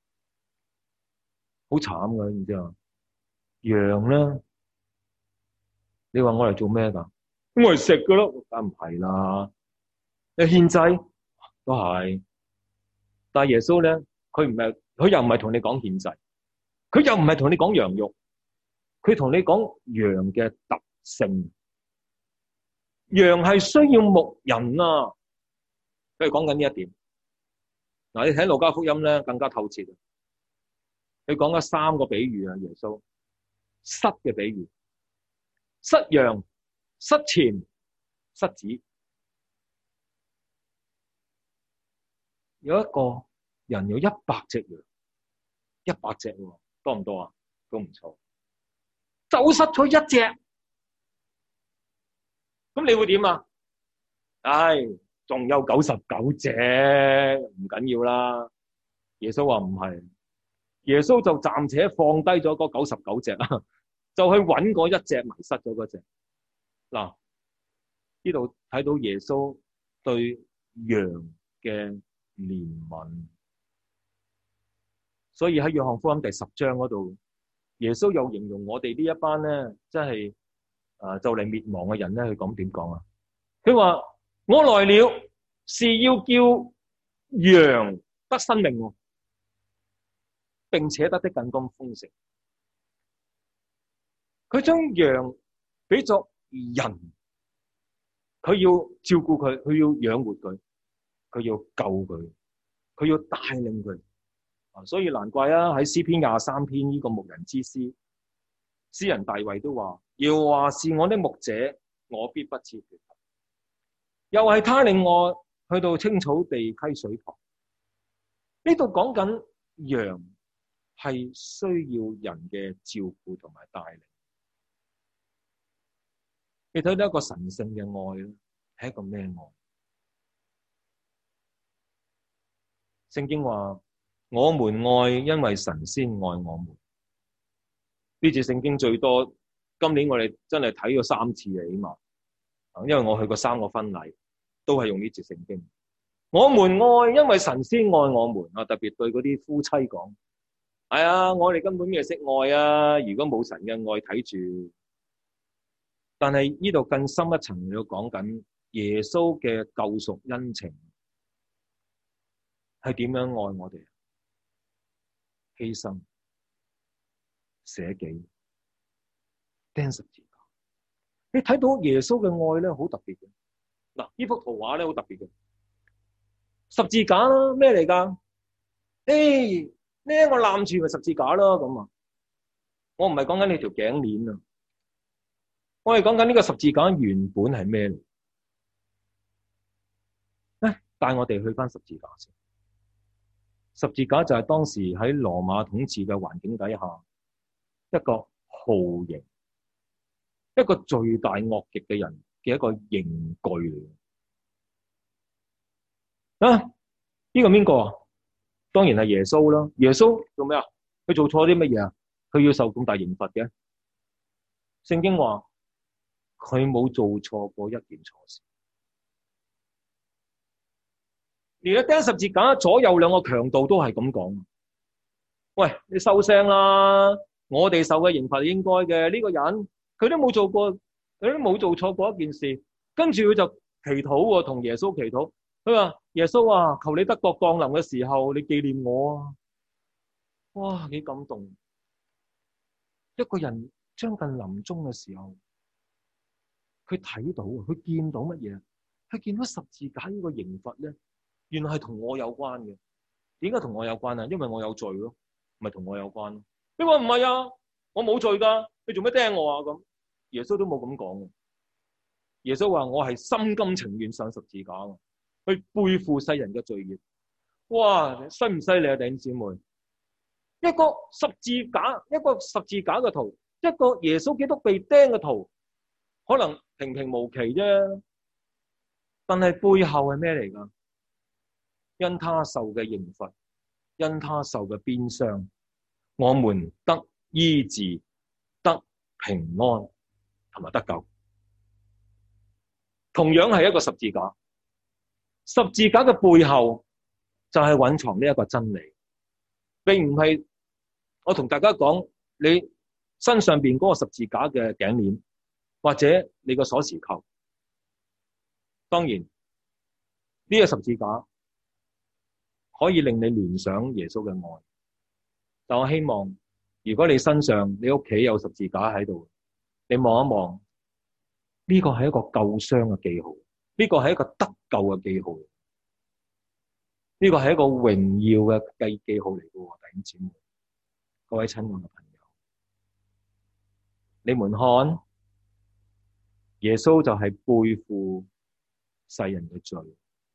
Speaker 3: 好慘㗎，你知唔知啊？羊咧，你話我嚟做咩㗎？我嚟食㗎咯，梗唔係啦。你獻祭都係，但係耶穌咧，佢唔係，佢又唔係同你講獻祭，佢又唔係同你講羊肉，佢同你講羊嘅特性。羊係需要牧人啊，佢係講緊呢一點。嗱，你睇路加福音咧，更加透徹。佢講咗三個比喻啊，耶穌失嘅比喻，失羊、失錢、失子。有一個人有一百隻羊，一百隻喎，多唔多啊？都唔錯，就失咗一隻，咁你會點啊？唉，仲有九十九隻，唔緊要啦。耶穌話唔係，耶穌就暫且放低咗嗰九十九隻啊，就去揾嗰一隻迷失咗嗰隻。嗱，呢度睇到耶穌對羊嘅憐憫，所以喺約翰福音第十章嗰度，耶穌又形容我哋呢一班咧，即係誒就嚟滅亡嘅人咧，佢講點講啊？佢話我來了是要叫羊得生命，並且得的更加豐盛。佢將羊俾作人，佢要照顧佢，佢要養活佢。佢要救佢，佢要帶領佢，啊！所以難怪啊，喺詩篇廿三篇呢個牧人之詩，詩人大衛都話：耶和華是我的牧者，我必不致缺乏。又係他令我去到青草地溪水旁。呢度講緊羊係需要人嘅照顧同埋帶領。你睇到一個神聖嘅愛咧，係一個咩愛？聖經話：我們愛，因為神先愛我們。呢節聖經最多，今年我哋真係睇咗三次嘅，起碼，因為我去過三個婚禮，都係用呢節聖經。 我們愛，因為神先愛我們啊！特別對嗰啲夫妻講，係啊，我哋根本未識愛啊！如果冇神嘅愛睇住，但係呢度更深一層要講緊耶穌嘅救贖恩情係點樣愛我哋？犧牲、捨己、釘十字架。你睇到耶穌嘅愛咧，好特別嘅。嗱，呢幅圖畫咧好特別嘅。十字架啦，咩嚟噶？誒，呢我攬住咪十字架啦咁啊！我唔係講緊你條頸鏈啊，我係講緊呢個十字架原本係咩嚟？咧，帶我哋去翻十字架先。十字架就係當時喺羅馬統治嘅環境底下一個酷刑，一個罪大惡極嘅人嘅一個刑具嚟。啊！呢、這個邊個啊？當然係耶穌啦。耶穌做咩啊？佢做錯啲乜嘢啊？佢要受咁大刑罰嘅？聖經話佢冇做錯過一件錯事。連釘十字架左右兩個強盜都係咁講。喂，你收聲啦！我哋受嘅刑罰應該嘅。呢、這個人佢都冇做過，佢都冇做錯過一件事。跟住佢就祈禱喎，同耶穌祈禱。佢話耶穌啊，求你得國降臨嘅時候，你紀念我啊！哇，幾感動！一個人將近臨終嘅時候，佢睇到，佢見到乜嘢？佢見到十字架呢個刑罰咧，原來係同我有關嘅。點解同我有關啊？因為我有罪咯，咪同我有關咯。你話唔係啊？我冇罪噶，你做咩釘我啊？咁耶穌都冇咁講嘅。耶穌話我係心甘情願上十字架啊！去背負世人嘅罪孽，哇！犀唔犀利啊，弟兄姊妹？一個十字架，一個十字架嘅圖，一個耶穌基督被釘嘅圖，可能平平無奇啫，但係背後係咩嚟㗎？因他受嘅刑罰，因他受嘅鞭傷，我們得醫治，得平安，同埋得救。同樣係一個十字架。十字架嘅背後就係蘊藏呢一個真理，並唔係我同大家講你身上邊嗰個十字架嘅頸鏈或者你個鎖匙扣。當然呢個十字架可以令你聯想耶穌嘅愛，但我希望如果你身上你屋企有十字架喺度，你望一望，呢個係一個救傷嘅記號。呢個係一個得救嘅記號，呢個係一個榮耀嘅記記號嚟嘅喎，弟兄姊妹，各位親愛嘅朋友，你們看，耶穌就係背負世人嘅罪，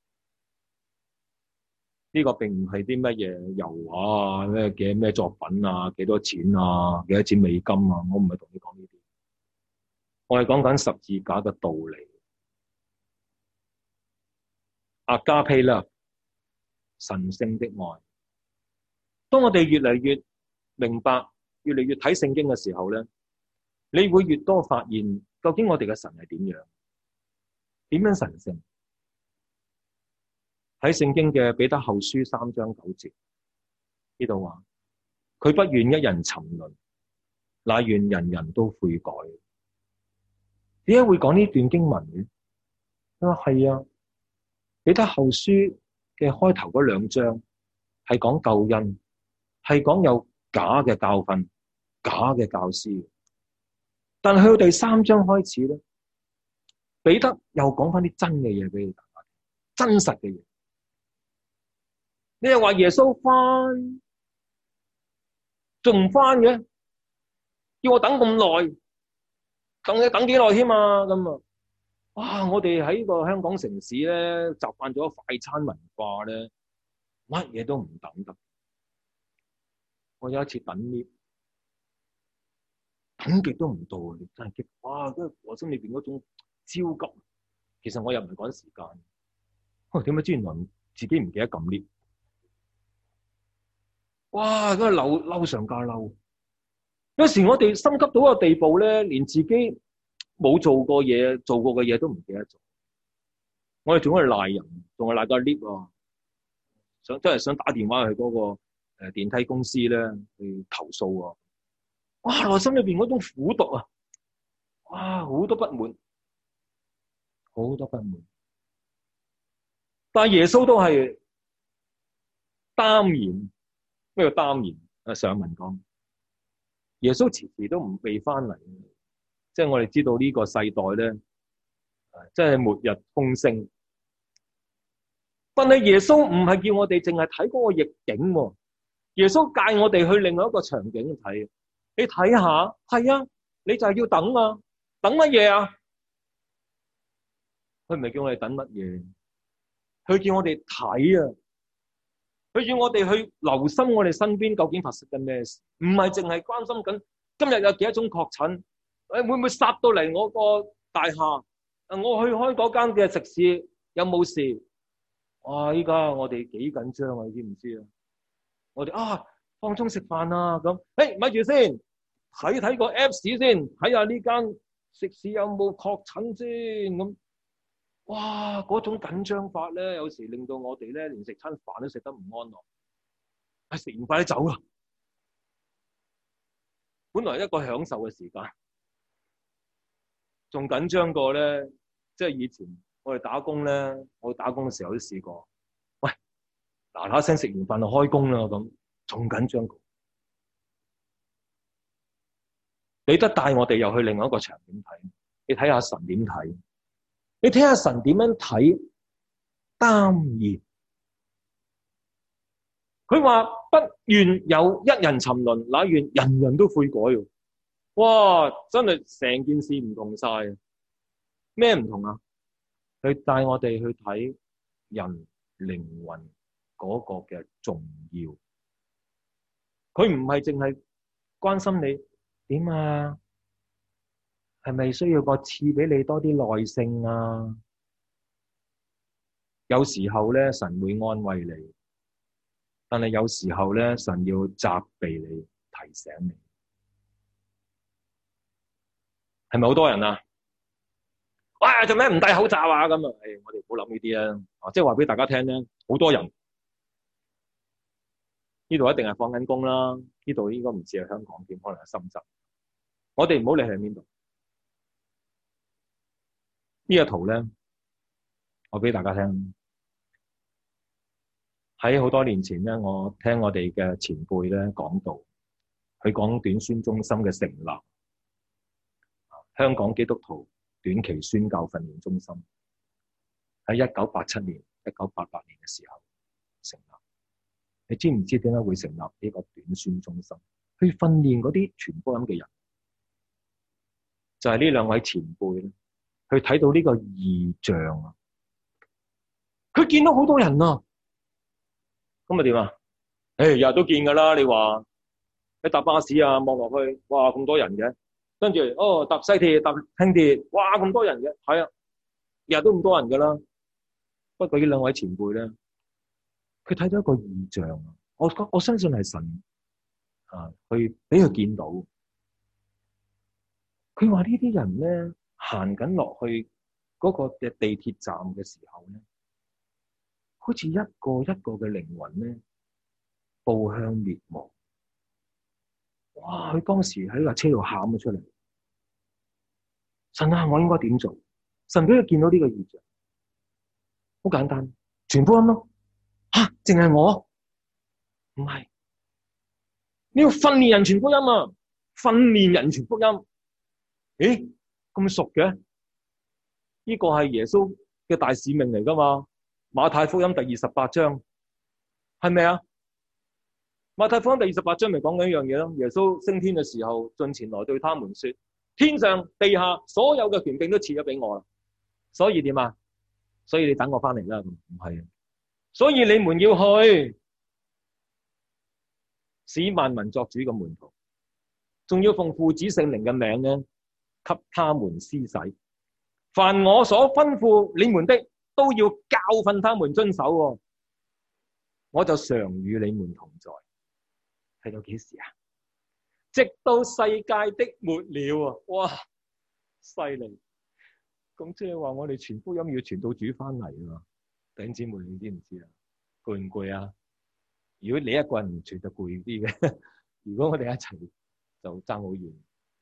Speaker 3: 呢個並唔係啲乜嘢油畫啊，咩嘅咩作品啊，幾多錢啊，幾多錢美金啊，我唔係同你講呢啲，我係講緊十字架嘅道理。阿加披勒，神聖的愛。當我哋越嚟越明白，越嚟越睇聖經嘅時候咧，你會越多發現究竟我哋嘅神係點樣，點樣神聖。喺聖經嘅彼得後書三章九節呢度話，佢不願一人沉淪，乃願人人都悔改。點解會講呢段經文嘅？佢話係啊。彼得後書嘅開頭嗰兩章係講救恩，係講有假嘅教訓、假嘅教師。但係去到第三章開始咧，彼得又講翻啲真嘅嘢俾你大家，真實嘅嘢。你又話耶穌翻，仲唔翻嘅？要我等咁耐，等你等幾耐添啊？咁啊！哇！我哋喺個香港城市咧，習慣咗快餐文化咧，乜嘢都唔等得。我有一次等 lift，等極都唔到啊！真係激哇！嗰個我心裏邊嗰種焦急，其實我又唔係趕時間。哦，點解知原來自己唔記得撳 lift？哇！嗰個嬲嬲上加嬲。有時我哋心急到個地步咧，連自己冇做過嘢、做過嘅嘢都唔記得做。我哋仲喺度賴人，仲係賴個 lift 啊！ 想真係想打電話去嗰個誒電梯公司咧去投訴啊！哇，內心裏邊嗰種苦毒啊，哇，好多不滿，好多不滿。但係耶穌都係淡然，咩叫淡然？啊，上文講，耶穌遲遲都唔未翻嚟，即係我哋知道呢個世代咧，即係末日風聲。但係耶穌唔係叫我哋淨係睇嗰個逆境喎，耶穌帶我哋去另外一個場景睇。你睇下，係啊，你就係要等啊，等乜嘢啊？佢唔係叫我哋等乜嘢，佢叫我哋睇啊，佢叫我哋去留心我哋身邊究竟發生緊咩事，唔係淨係關心緊今日有幾多種確診，誒會唔會殺到嚟我個大廈？誒我去開嗰間嘅食肆有冇事？哇！依家我哋幾緊張啊，你知唔知啊？我哋啊放鬆食飯啊咁，誒咪住先，睇睇個 Apps 先，睇下呢間食肆有冇確診先咁。哇！嗰種緊張法咧，有時令到我哋咧連食餐飯都食得唔安樂。係食完飯就走啦，本來一個享受嘅時間，仲緊張過咧，即係以前。我哋打工咧，我打工嘅時候都試過。喂，嗱嗱聲食完飯就開工啦，咁仲緊張過。彼得帶我哋又去另外一個場景睇，你睇下神點睇，你睇下神點樣睇淡然。佢話不願有一人沉淪，那願人人都悔改。哇，真係成件事唔同晒。咩唔同啊？佢帶我哋去睇人靈魂嗰個嘅重要，佢唔係淨係關心你點啊，係咪需要個賜俾你多啲耐性啊？有時候咧，神會安慰你，但係有時候咧，神要責備你、提醒你，係咪好多人啊？哇！做咩唔戴口罩啊？咁啊，誒，我哋唔好諗呢啲啊！啊，即係話俾大家聽咧，好多人呢度一定係放緊工啦。呢度應該唔似係香港，點可能係深圳？我哋唔好理喺邊度。呢個圖咧，我俾大家聽。喺好多年前咧，我聽我哋嘅前輩咧講道，佢講短宣中心嘅成立，香港基督徒短期宣教訓練中心喺一九八七年、一九八八年嘅時候成立。你知唔知點解會成立呢個短宣中心？去訓練嗰啲傳福音嘅人，就係呢兩位前輩咧，去睇到呢個異象啊！佢見到好多人啊，咁咪點啊？誒，日日都見噶啦！你話你搭巴士啊，望落去，哇，咁多人嘅。跟住，哦，搭西鐵、搭輕鐵，哇，咁多人嘅，係啊，日日都咁多人噶啦。不過呢兩位前輩咧，佢睇到一個異象啊！我我相信係神啊，去俾佢見到。佢話呢啲人咧行緊落去嗰個嘅地鐵站嘅時候咧，好似一個一個嘅靈魂咧步向滅亡。哇！佢當時喺架車度喊咗出嚟。神啊，我應該點做？神俾佢見到呢個異象，好簡單，傳福音咯。吓，淨係我？唔係，你要訓練人傳福音啊！訓練人傳福音。咦，咁熟嘅？呢個係耶穌嘅大使命嚟噶嘛？馬太福音第二十八章係咪啊？馬太福音第二十八章咪講緊一樣嘢咯。耶穌升天嘅時候，進前來對他們說：天上地下所有嘅權柄都賜咗俾我啦。所以點啊？所以你等我翻嚟啦。唔係，所以你們要去，使萬民作主嘅門徒，仲要奉父子聖靈嘅名咧，給他們施洗。凡我所吩咐你們的，都要教訓他們遵守。我就常與你們同在。睇到幾時啊？直到世界的末了啊！哇，犀利！咁即係話我哋傳福音要傳到主翻嚟啊！弟兄姊妹，你知唔知啊？ 攰唔攰啊？如果你一個人唔住就攰啲嘅，如果我哋一齊就爭好遠。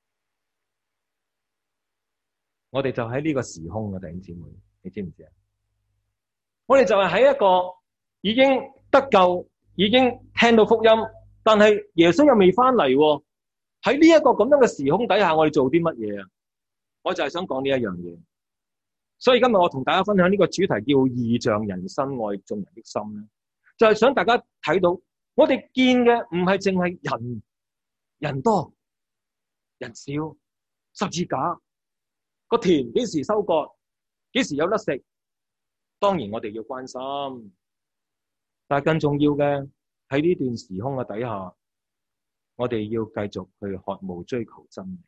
Speaker 3: 我哋就喺呢個時空嘅弟兄姊妹，你知唔知啊？我哋就係喺一個已經得救，已經聽到福音，但係耶穌又未翻嚟喎。喺呢一個咁樣嘅時空底下，我哋做啲乜嘢啊？我就係想講呢一樣嘢。所以今日我同大家分享呢個主題叫異象人生愛眾人的心咧，就係想大家睇到我哋見嘅唔係淨係人人多人少，十字架個田幾時收割，幾時有得食，當然我哋要關心，但係更重要嘅喺呢段時空嘅底下，我哋要繼續去渴慕追求真理。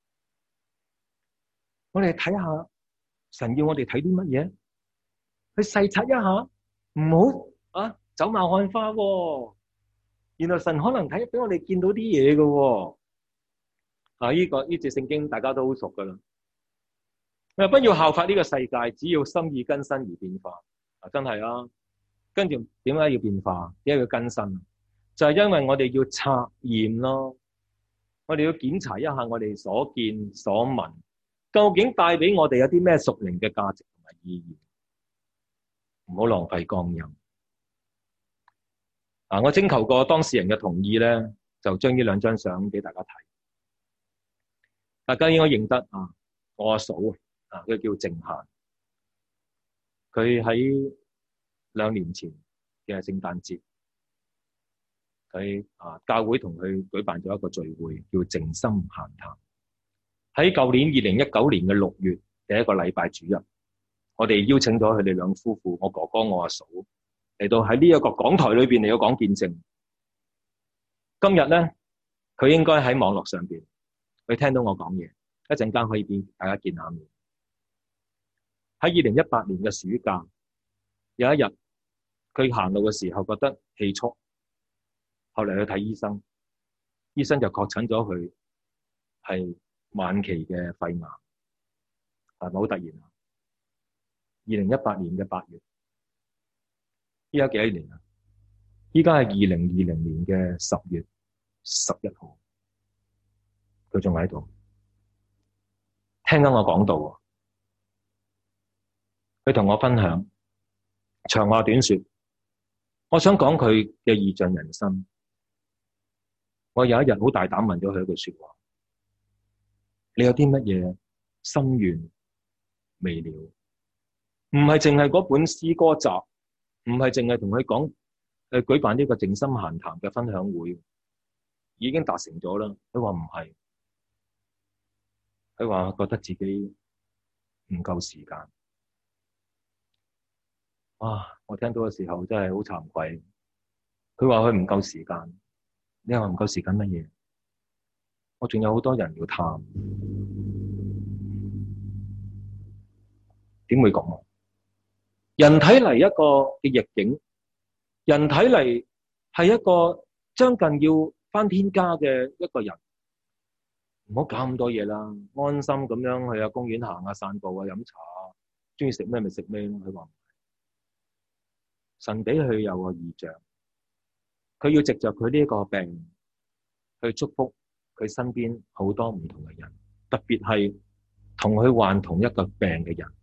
Speaker 3: 我哋睇下神要我哋睇啲乜嘢，去細察一下，唔好啊走馬看花喎。原來神可能睇俾我哋見到啲嘢嘅喎。啊，呢個呢節聖經大家都好熟噶啦。不要效法呢個世界，只要心意更新而變化。啊，真係啊！跟住點解要變化？點解要更新？就係因為我哋要測驗咯，我哋要檢查一下我哋所見所聞，究竟帶俾我哋有啲咩屬靈嘅價值同埋意義。唔好浪費光陰。啊，我徵求過當事人嘅同意咧，就將呢兩張相俾大家睇。大家應該認得啊，我阿嫂啊，佢叫靜嫻。佢喺兩年前嘅聖誕節，佢啊教會同佢舉辦咗一個聚會，叫靜心閒談。喺舊年二零一九年嘅六月第一個禮拜主日，我哋邀請咗佢哋兩夫婦，我哥哥我阿嫂嚟到喺呢一個講台裏邊嚟到講見證。今日咧，佢應該喺網絡上邊，佢聽到我講嘢，一陣間可以俾大家見下面。喺二零一八年嘅暑假，有一日佢行路嘅時候覺得氣促，後嚟去睇醫生，醫生就確診咗佢係晚期嘅肺癌，係咪好突然啊？二零一八年嘅八月，依家幾多年啊？依家係二零二零年嘅十月十一號，佢仲喺度聽緊我講道。佢同我分享，長話短說，我想講佢嘅異象人生。我有一日好大膽問咗佢一句說話：你有啲乜嘢心願未了？唔係淨係嗰本詩歌集，唔係淨係同佢講誒舉辦呢個靜心閒談嘅分享會，已經達成咗啦。佢話唔係，佢話覺得自己唔夠時間。哇！我聽到嘅時候真係好慚愧。佢話佢唔夠時間，你話唔夠時間乜嘢？我仲有好多人要探，點會咁啊？人睇嚟一個嘅逆境，人睇嚟係一個將近要返天家嘅一個人，唔好搞咁多嘢啦，安心咁樣去下公園行下散步啊，飲茶啊，中意食咩咪食咩咯。佢話神俾佢有個異象，佢要藉着佢呢一個病去祝福佢身邊好多唔同嘅人，特別係同佢患同一個病嘅人。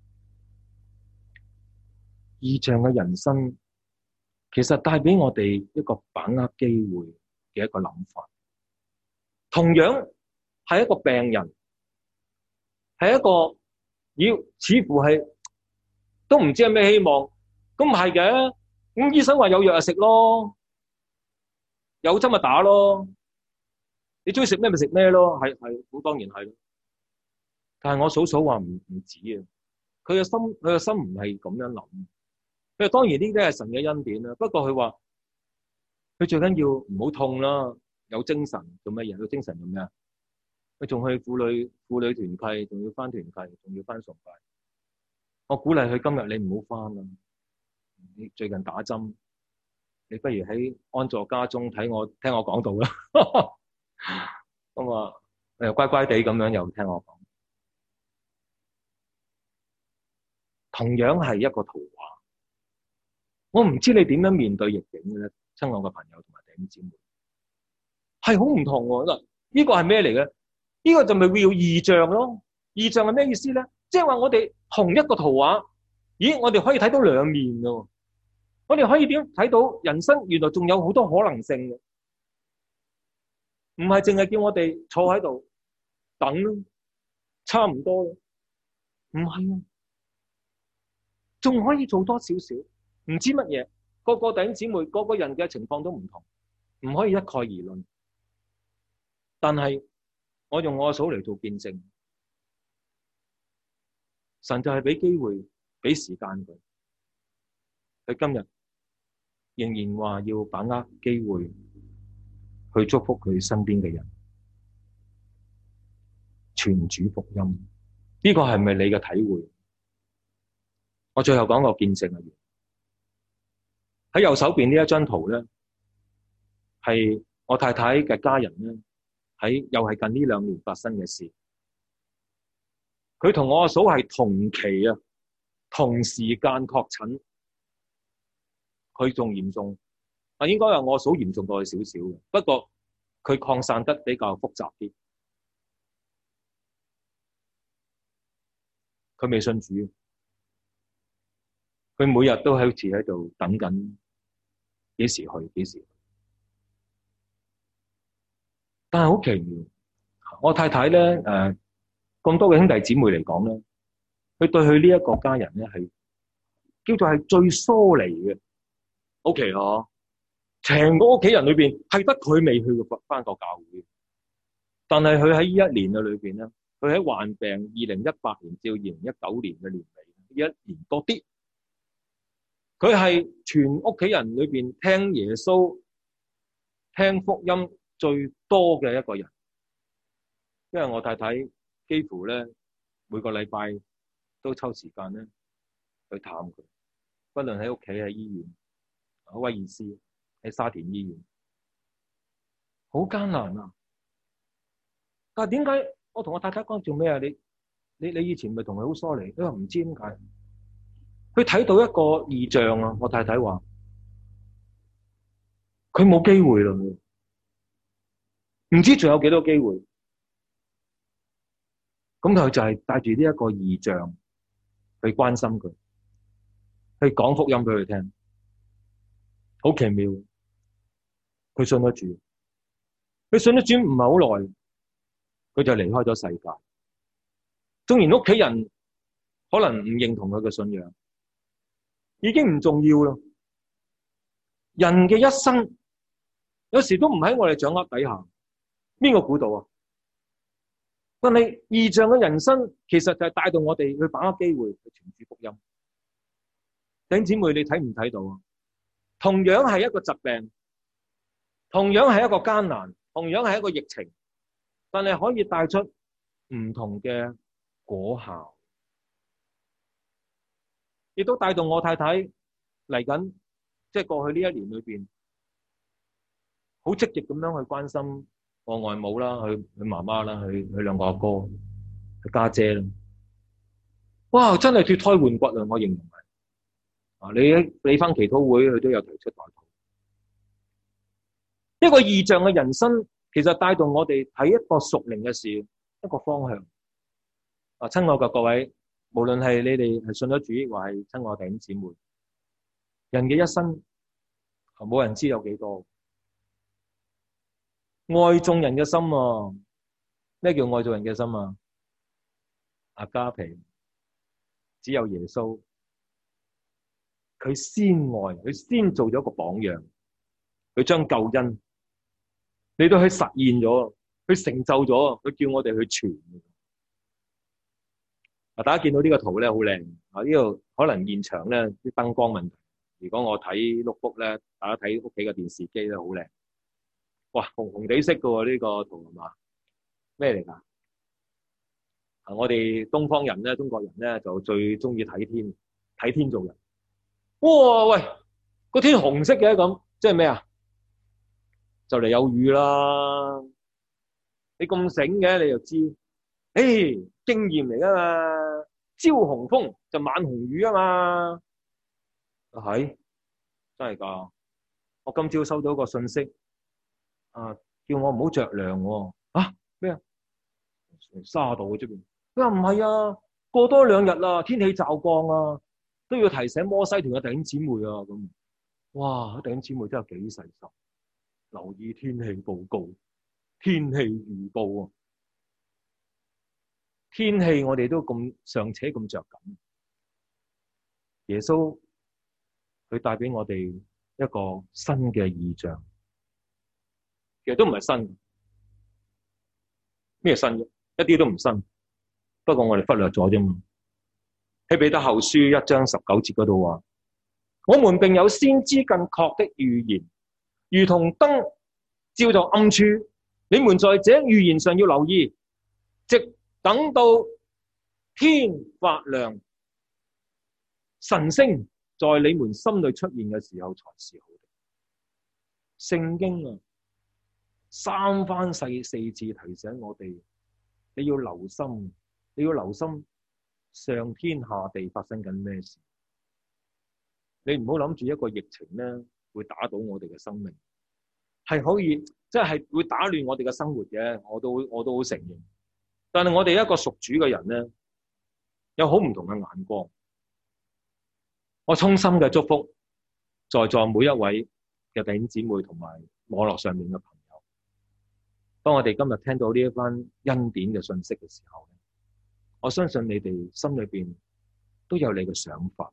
Speaker 3: 異象嘅人生其實帶俾我哋一個把握機會嘅一個諗法。同樣係一個病人，係一個要似乎係都唔知係咩希望，咁唔係嘅。咁醫生話有藥就食咯，有針咪打咯，你中意食咩咪食咩咯，係係好當然係咯。但係我嫂嫂話唔唔止啊，佢嘅心佢嘅心唔係咁樣諗。佢當然呢啲係神嘅恩典啦，不過佢話佢最緊要唔好痛啦，有精神做乜嘢？有精神做咩啊？佢仲去婦女婦女團契，仲要翻團契，仲要翻崇拜。我鼓勵佢今日你唔好翻啦，你最近打針，你不如喺安坐家中睇我聽我講道啦。咁啊，佢又乖乖地咁樣又聽我講，同樣係一個圖畫。 我唔知你點樣面對逆境嘅咧，親愛嘅朋友同埋弟兄姊妹，係好唔同喎。嗱，呢個係咩嚟嘅？呢個就咪會要異象咯。異象係咩意思咧？即係話我哋同一個圖畫，咦，我哋可以睇到兩面㗎。我哋可以點睇到人生原來仲有好多可能性嘅，唔係淨係叫我哋坐喺度等咯，差唔多咯，唔係啊，仲可以做多少少，唔知乜嘢。個個弟兄姊妹，個個人嘅情況都唔同，唔可以一概而論。但係我用我嘅手嚟做見證，神就係俾機會，俾時間佢，佢今日仍然話要把握機會去祝福佢身邊嘅人，傳主福音。呢個係咪你嘅體會？我最後講個見證啊！喺右手邊呢一張圖咧，係我太太嘅家人咧，喺又係近呢兩年發生嘅事。佢同我阿嫂係同期啊，同時間確診。佢仲嚴重，啊，應該話我嫂嚴重過佢少少嘅，不過佢擴散得比較複雜啲。佢未信主，佢每日都好似喺度等緊幾時去，幾時去。但係好奇妙，我太太咧誒，咁、呃、多嘅兄弟姊妹嚟講咧，佢對佢呢一個家人咧係叫做係最疏離嘅。好奇嗬，成個屋企人裏邊係得佢未去過翻個教會，但係佢喺呢一年嘅裏邊咧，佢喺患病二零一八年至二零一九年嘅年尾，一年多啲，佢係全屋企人裏邊聽耶穌、聽福音最多嘅一個人，因為我太太幾乎咧每個禮拜都抽時間咧去探佢，不論喺屋企喺醫院。喺威爾斯，喺沙田醫院，好艱難啊！但係點解我同我太太講做咩啊？你你你以前咪同佢好疏離，佢話唔知點解。佢睇到一個異象啊！我太太話佢冇機會啦，唔知仲有幾多機會。咁佢就係帶住呢一個異象去關心佢，去講福音俾佢聽。好奇妙，佢信得住，佢信得住唔係好耐，佢就離開咗世界。縱然屋企人可能唔認同佢嘅信仰，已經唔重要啦。人嘅一生有時都唔喺我哋掌握底下，邊個估到啊？但係異象嘅人生其實就係帶動我哋去把握機會去傳主福音。弟兄姊妹，你睇唔睇到啊？同樣係一個疾病，同樣係一個艱難，同樣係一個疫情，但係可以帶出唔同嘅果效，亦都帶動我太太嚟緊，即係過去呢一年裏邊，好積極咁樣去關心我外母啦，佢佢媽媽啦，佢佢兩個阿哥，佢家姐啦，哇，真係脫胎換骨啊！我形容係。啊！你你翻祈禱會，佢都有提出代禱。一個異象嘅人生，其實帶動我哋睇一個屬靈嘅事，一個方向。啊，親愛嘅各位，無論係你哋係信咗主，或係親愛弟兄姊妹，人嘅一生，冇人知有幾多。愛眾人嘅心啊！咩叫愛眾人嘅心啊？阿加皮，只有耶穌。佢先愛，佢先做咗個榜樣，佢將救恩嚟到去實現咗，佢成就咗，佢叫我哋去傳。啊，大家見到呢個圖咧好靚啊！呢度可能現場咧啲燈光問題，如果我睇 notebook 咧，大家睇屋企嘅電視機咧好靚。哇，紅紅地色嘅喎呢個圖係嘛？咩嚟㗎？啊，我哋東方人咧，中國人咧就最中意睇天，睇天做人。哇喂，個天紅色嘅咁，即係咩啊？就嚟有雨啦！你咁醒嘅，你就知，誒，經驗嚟噶嘛？朝紅風就晚紅雨啊嘛，係真係㗎。我今朝收到一個信息，啊，叫我唔好着涼喎。啊，咩啊？卅度嘅出邊。佢話唔係啊，過多兩日啦，天氣驟降啊，都要提醒摩西同嘅弟兄姊妹啊咁。哇！弟兄姊妹真係幾細心，留意天氣報告、天氣預報啊。天氣我哋都咁尚且咁着緊。耶穌佢帶俾我哋一個新嘅異象，其實都唔係新，咩新嘅？一啲都唔新，不過我哋忽略咗啫嘛。喺彼得後書一章十九節嗰度話：我們並有先知更確的預言，如同燈照在暗處。你們在這預言上要留意，直等到天發亮，晨星在你們心裏出現嘅時候才是好的。聖經啊，三番四四次提醒我哋，你要留心，你要留心上天下地發生緊咩事。你唔好諗住一個疫情咧會打倒我哋嘅生命，係可以即係會打亂我哋嘅生活嘅，我都我都好承認。但係我哋一個屬主嘅人咧，有好唔同嘅眼光。我衷心嘅祝福在座每一位嘅弟兄姊妹同埋網絡上面嘅朋友。當我哋今日聽到呢一番恩典嘅信息嘅時候，我相信你哋心裏邊都有你嘅想法。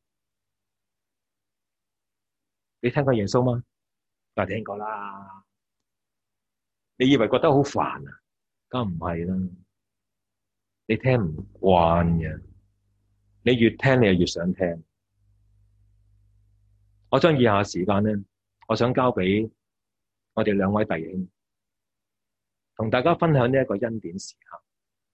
Speaker 3: 你聽過耶穌嗎？梗係聽過啦。你以為覺得好煩啊？梗唔係啦。你聽唔慣嘅，你越聽你就越想聽。我將以下時間咧，我想交俾我哋兩位弟兄，同大家分享呢一個恩典時刻。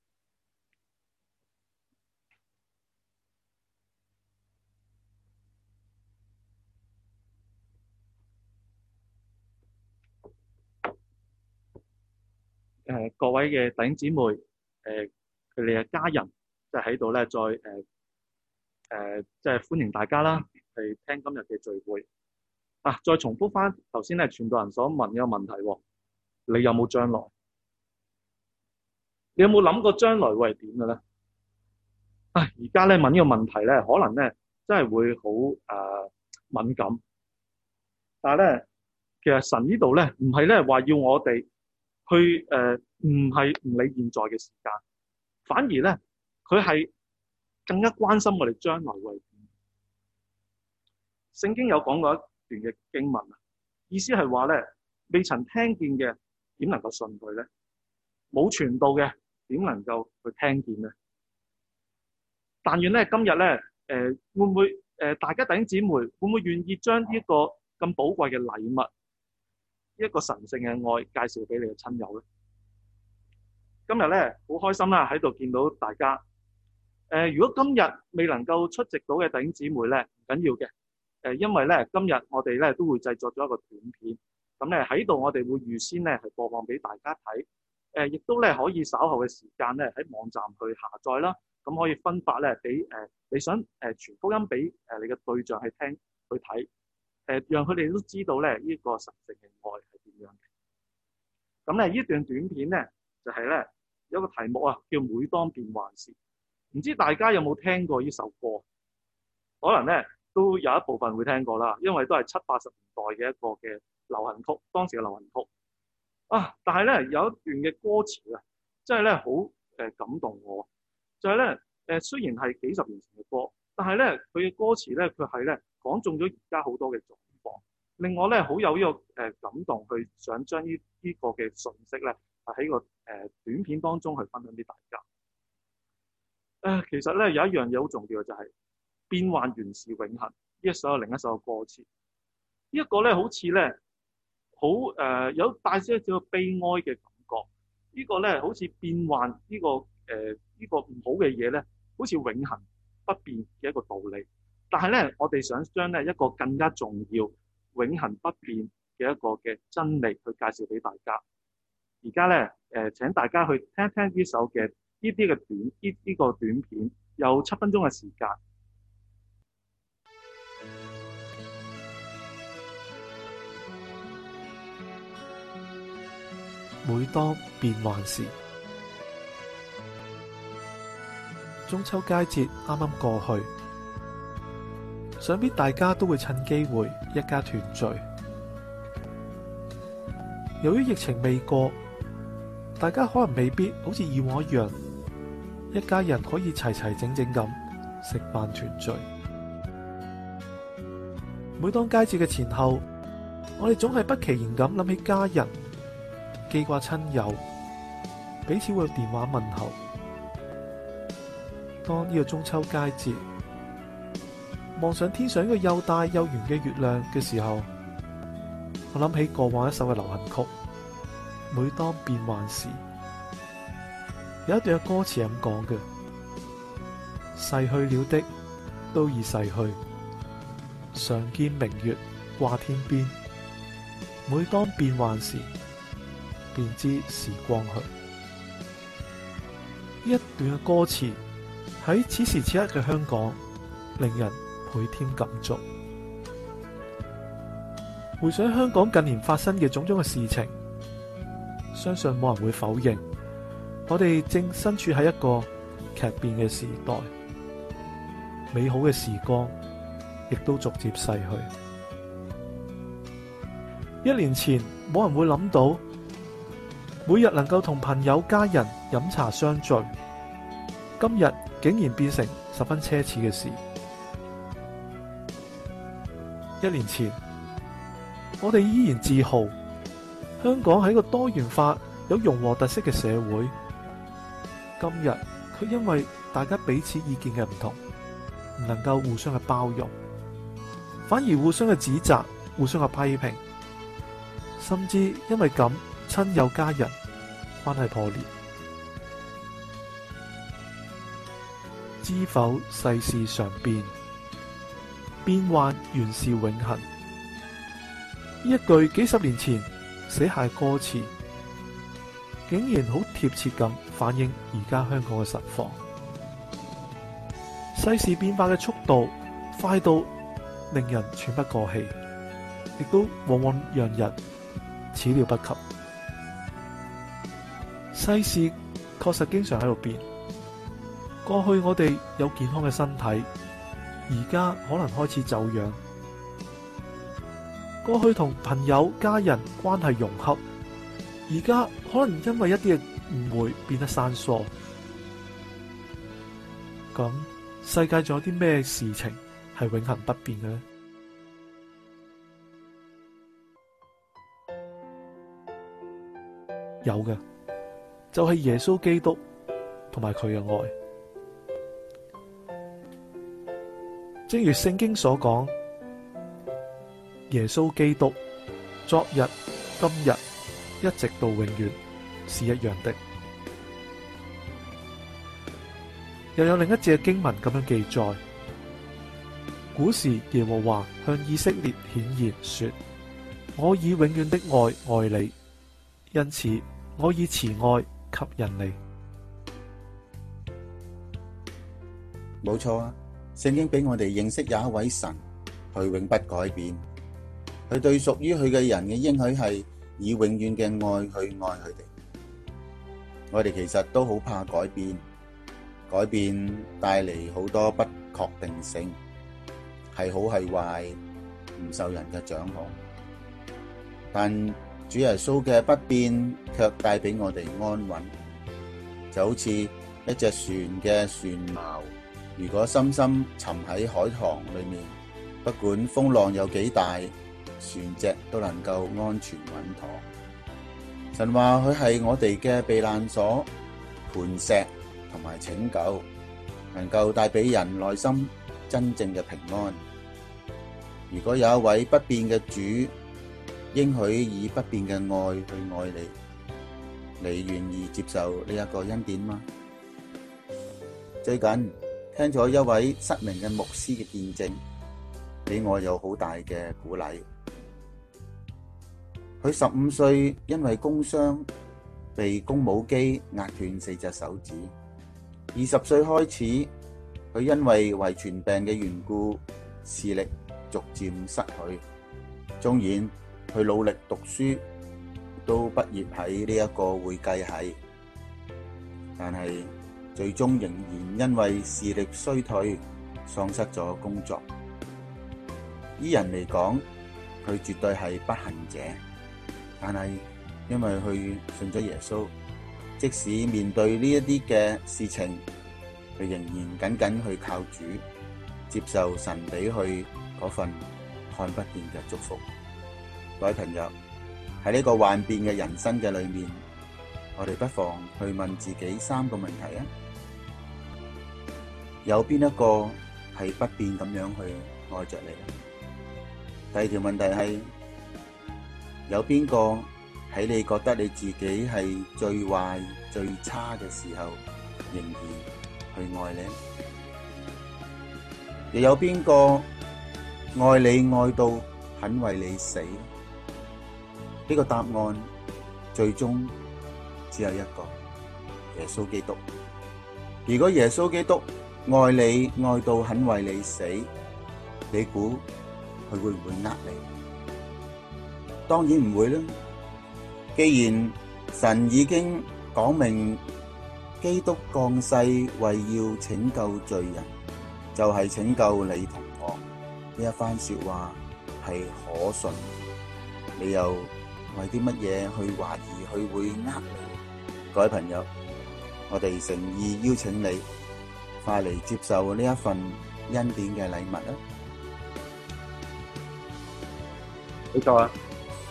Speaker 4: 誒，各位嘅弟兄姊妹，誒，佢哋嘅家人，即係喺度咧，再誒誒，即係歡迎大家啦，嚟聽今日嘅聚會。啊，再重複翻頭先咧，傳道人所問嘅問題喎，你有冇將來？你有冇諗過將來會係點嘅咧？啊，而家咧問呢個問題咧，可能咧真係會好誒、呃、敏感。但係咧，其實神呢度咧，唔係咧話要我哋去誒，唔係唔理現在嘅時間，反而咧佢係更加關心我哋將來會係點。聖經有講過一段嘅經文啊，意思係話咧，未曾聽見嘅點能夠信佢咧？冇傳道嘅點能夠去聽見咧？但願咧今日咧，誒、呃、會唔會誒、呃、大家弟兄姊妹會唔會願意將呢一個咁寶貴嘅禮物，一個神聖嘅愛介紹俾你嘅親友咧？今日咧好開心啦，喺度見到大家。誒、呃，如果今日未能夠出席到嘅弟兄姊妹咧，唔緊要嘅。誒、呃，因為咧今日我哋咧都會製作咗一個短片，咁咧喺度我哋會預先咧係播放俾大家睇。誒、呃，亦都咧可以稍後嘅時間咧喺網站去下載啦。咁可以分發咧俾誒你想誒傳福音俾誒你嘅對象去聽去睇，誒、呃、讓佢哋都知道咧呢、這個神聖嘅愛係點樣嘅。咁咧呢段短片咧就係、是、咧有一個題目啊，叫每當變幻時。唔知大家有冇聽過呢首歌？可能咧都有一部分會聽過啦，因為都係七八十年代嘅一個嘅流行曲，當時嘅流行曲啊。但係咧有一段嘅歌詞啊，真係咧好誒感動我。就係咧，誒雖然係幾十年前嘅歌，但係咧佢嘅歌詞咧，佢係咧講中咗而家好多嘅狀況，令我咧好有呢個誒感動，去想將呢呢個嘅信息咧，喺個誒短片當中去分享俾大家。誒其實咧有一樣嘢好重要嘅就係變幻原是永恆，呢一首係另一首嘅歌詞。呢一個咧好似咧好誒有帶少少悲哀嘅感覺。呢個咧好似變幻呢個誒。呢個唔好嘅嘢咧，好似永恆不變嘅一個道理。但係咧，我哋想將咧一個更加重要、永恆不變嘅一個嘅真理去介紹俾大家。而家咧，誒請大家去聽一聽呢首嘅呢啲嘅短呢呢個短片，有七分鐘嘅時間。
Speaker 5: 每當變幻時。中秋佳節啱啱過去，想必大家都會趁機會一家團聚。由於疫情未過，大家可能未必好似以往一樣，一家人可以齊齊整整咁食飯團聚。每當佳節嘅前後，我哋總係不其然咁諗起家人，記掛親友，彼此會電話問候。當呢個中秋佳節，望上天上一個又大又圓嘅月亮嘅時候，我諗起過往一首嘅流行曲《每當變幻時》，有一段嘅歌詞係咁講嘅：逝去了的都已逝去，常見明月掛天邊。每當變幻時，便知時光去。呢一段嘅歌詞喺此時此刻嘅香港，令人倍添感觸。回想香港近年發生嘅種種嘅事情，相信冇人會否認，我哋正身處喺一個劇變嘅時代，美好嘅時光亦都逐漸逝去。一年前冇人會諗到，每日能夠同朋友家人飲茶相聚，今日竟然變成十分奢侈嘅事。一年前，我哋依然自豪香港係一個多元化、有融和特色嘅社會。今日卻因為大家彼此意見嘅唔同，唔能夠互相嘅包容，反而互相嘅指責、互相嘅批評，甚至因為咁親友家人關係破裂。知否世事常變，變幻原是永恆。呢一句幾十年前寫下歌詞，竟然好貼切咁反映而家香港嘅實況。世事變化嘅速度快到令人喘不過氣，亦都往往讓人始料不及。世事確實經常喺度變。過去我哋有健康嘅身體，而家可能開始走樣。過去同朋友家人關係融洽，而家可能因為一啲嘅誤會變得生疏。咁世界仲有啲咩事情係永恆不變嘅呢？有嘅，就係耶穌基督同埋佢嘅愛。正如聖經所講，耶穌基督昨日、今日一直到永遠是一樣的。又有另一節經文咁樣記載：古時耶和華向以色列顯現說，我以永遠的愛愛你，因此我以慈愛吸引你。
Speaker 6: 冇錯啊！聖經俾我哋認識有一位神，佢永不改變，佢對屬於佢嘅人嘅應許係以永遠嘅愛去愛佢哋。我哋其實都好怕改變，改變帶嚟好多不確定性，係好係壞，唔受人嘅掌控。但主耶穌嘅不變卻帶俾我哋安穩，就好似一隻船嘅船錨，如果深深沉喺海塘裏面，不管風浪有幾大，船隻都能夠安全穩妥。神話佢係我哋嘅避難所、磐石同埋拯救，能夠帶俾人內心真正嘅平安。如果有一位不變嘅主，應許以不變嘅愛去愛你，你願意接受呢一個恩典嗎？最近聽咗一位失明嘅牧師嘅見證，俾我有好大嘅鼓勵。佢十五歲因為工傷被公務機壓斷四隻手指，二十歲開始佢因為遺傳病嘅緣故，視力逐漸失去。縱然佢努力讀書， 都畢業喺呢一個會計系，但係最終仍然因為視力衰退，喪失咗工作。依人嚟講，佢絕對係不幸者，但係因為佢信咗耶穌，即使面對呢一啲嘅事情，佢仍然緊緊去靠主，接受神俾佢嗰份看不見嘅祝福。各位朋友，喺呢個幻變嘅人生嘅裏面，我哋不妨去問自己三個問題啊。有邊一個係不變咁樣去愛着你？第二條問題係，有邊個喺你覺得你自己係最壞最差嘅時候，仍然去愛你？又有邊個愛你愛到肯為你死？呢個答案最終只有一個，耶穌基督。如果耶穌基督愛你愛到肯為你死，你估佢會唔會呃你？當然唔會啦。既然神已經講明基督降世為要拯救罪人，就係拯救你同我，呢一番說話係可信。你又為啲乜嘢去懷疑佢會呃你？各位朋友，我哋誠意邀請你快嚟接受呢一份恩典嘅禮物啦！
Speaker 7: 冇錯啊！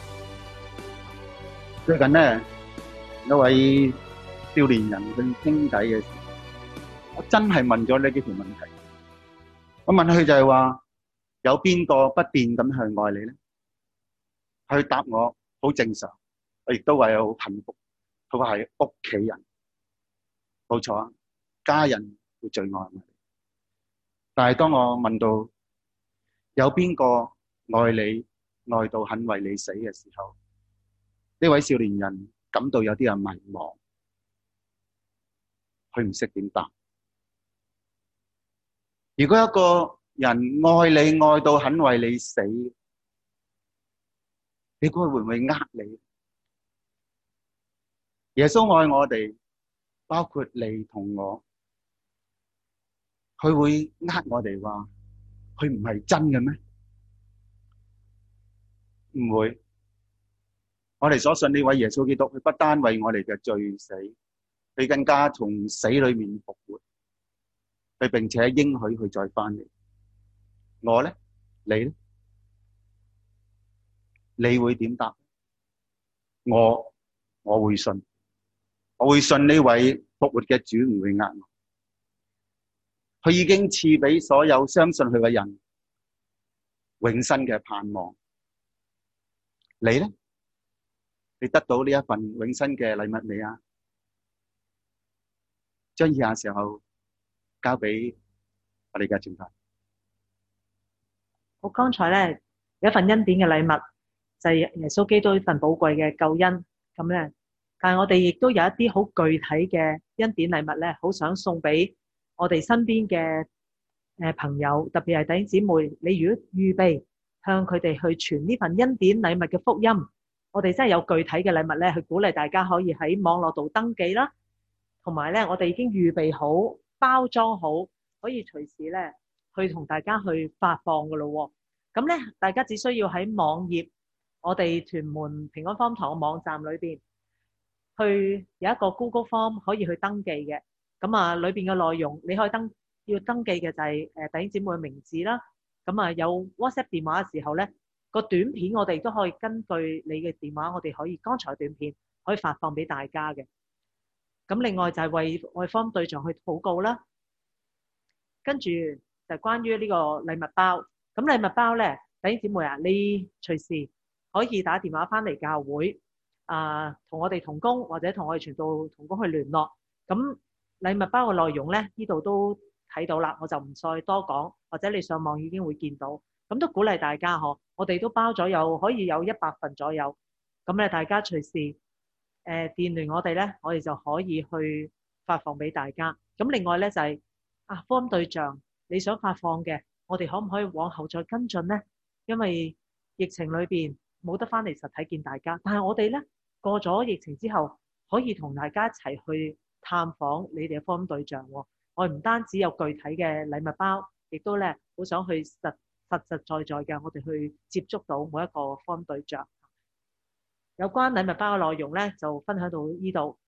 Speaker 7: 最近咧，一位少年人去傾偈嘅時候，我真係問咗呢幾條問題。我問佢就係話，有邊個不變咁去愛你咧？佢答我好正常，我亦都話有好幸福。佢話係屋企人，冇錯啊，家人會最愛我哋。但係當我問到有邊個愛你愛到肯為你死嘅時候，呢位少年人感到有啲人迷茫，佢唔識點答。如果一個人愛你愛到肯為你死，你估佢會唔會呃你？耶穌愛我哋，包括你同我，佢會呃我哋話佢唔係真嘅咩？唔會。我哋所信呢位耶穌基督，佢不單為我哋嘅罪死，佢更加從死裏面復活，佢並且應許佢再翻嚟。我咧，你咧，你會點答？我我會信，我會信呢位復活嘅主唔會呃我。佢已經賜俾所有相信佢嘅人永生嘅盼望。你咧？你得到呢一份永生嘅禮物未啊？將以下時候交俾我哋嘅傳道。
Speaker 1: 我剛才咧有一份恩典嘅禮物，就係耶穌基督呢份寶貴嘅救恩咁咧。但係我哋亦都有一啲好具體嘅恩典禮物咧，好想送俾我哋身邊嘅誒朋友，特別係弟兄姊妹。你如果預備向佢哋去傳呢份恩典禮物嘅福音，我哋真係有具體嘅禮物咧，去鼓勵大家可以喺網絡度登記啦，同埋咧我哋已經預備好包裝好，可以隨時咧去同大家去發放噶咯。咁咧大家只需要喺網頁我哋屯門平安福音堂嘅網站裏邊，去有一個 Google Form 可以去登記嘅。咁啊裏邊嘅內容你可以登要登記嘅就係誒弟兄姊妹嘅名字啦。咁啊有 WhatsApp 電話嘅時候咧，個短片我哋都可以根據你嘅電話，我哋可以剛才短片可以發放俾大家嘅。咁另外就係為愛方對象去禱告啦。跟住就係關於呢個禮物包。咁禮物包咧，弟兄姊妹啊，你隨時可以打電話翻嚟教會啊，同我哋同工或者同我哋傳道同工去聯絡。咁禮物包嘅內容咧，呢度都睇到啦，我就唔再多講，或者你上網已經會見到。咁都鼓勵大家嗬，我哋都包咗有可以有一百份左右。咁咧，大家隨時誒、呃、電聯我哋咧，我哋就可以去發放俾大家。咁另外咧就係、是、啊，福音對象你想發放嘅，我哋可唔可以往後再跟進咧？因為疫情裏邊冇得翻嚟實體見大家，但係我哋咧過咗疫情之後，可以同大家一齊去探訪你哋嘅福音對象喎。我唔單止有具體嘅禮物包，亦都咧好想去實實實在在嘅，我哋去接觸到每一個福音對象。有關禮物包嘅內容咧，就分享到呢度。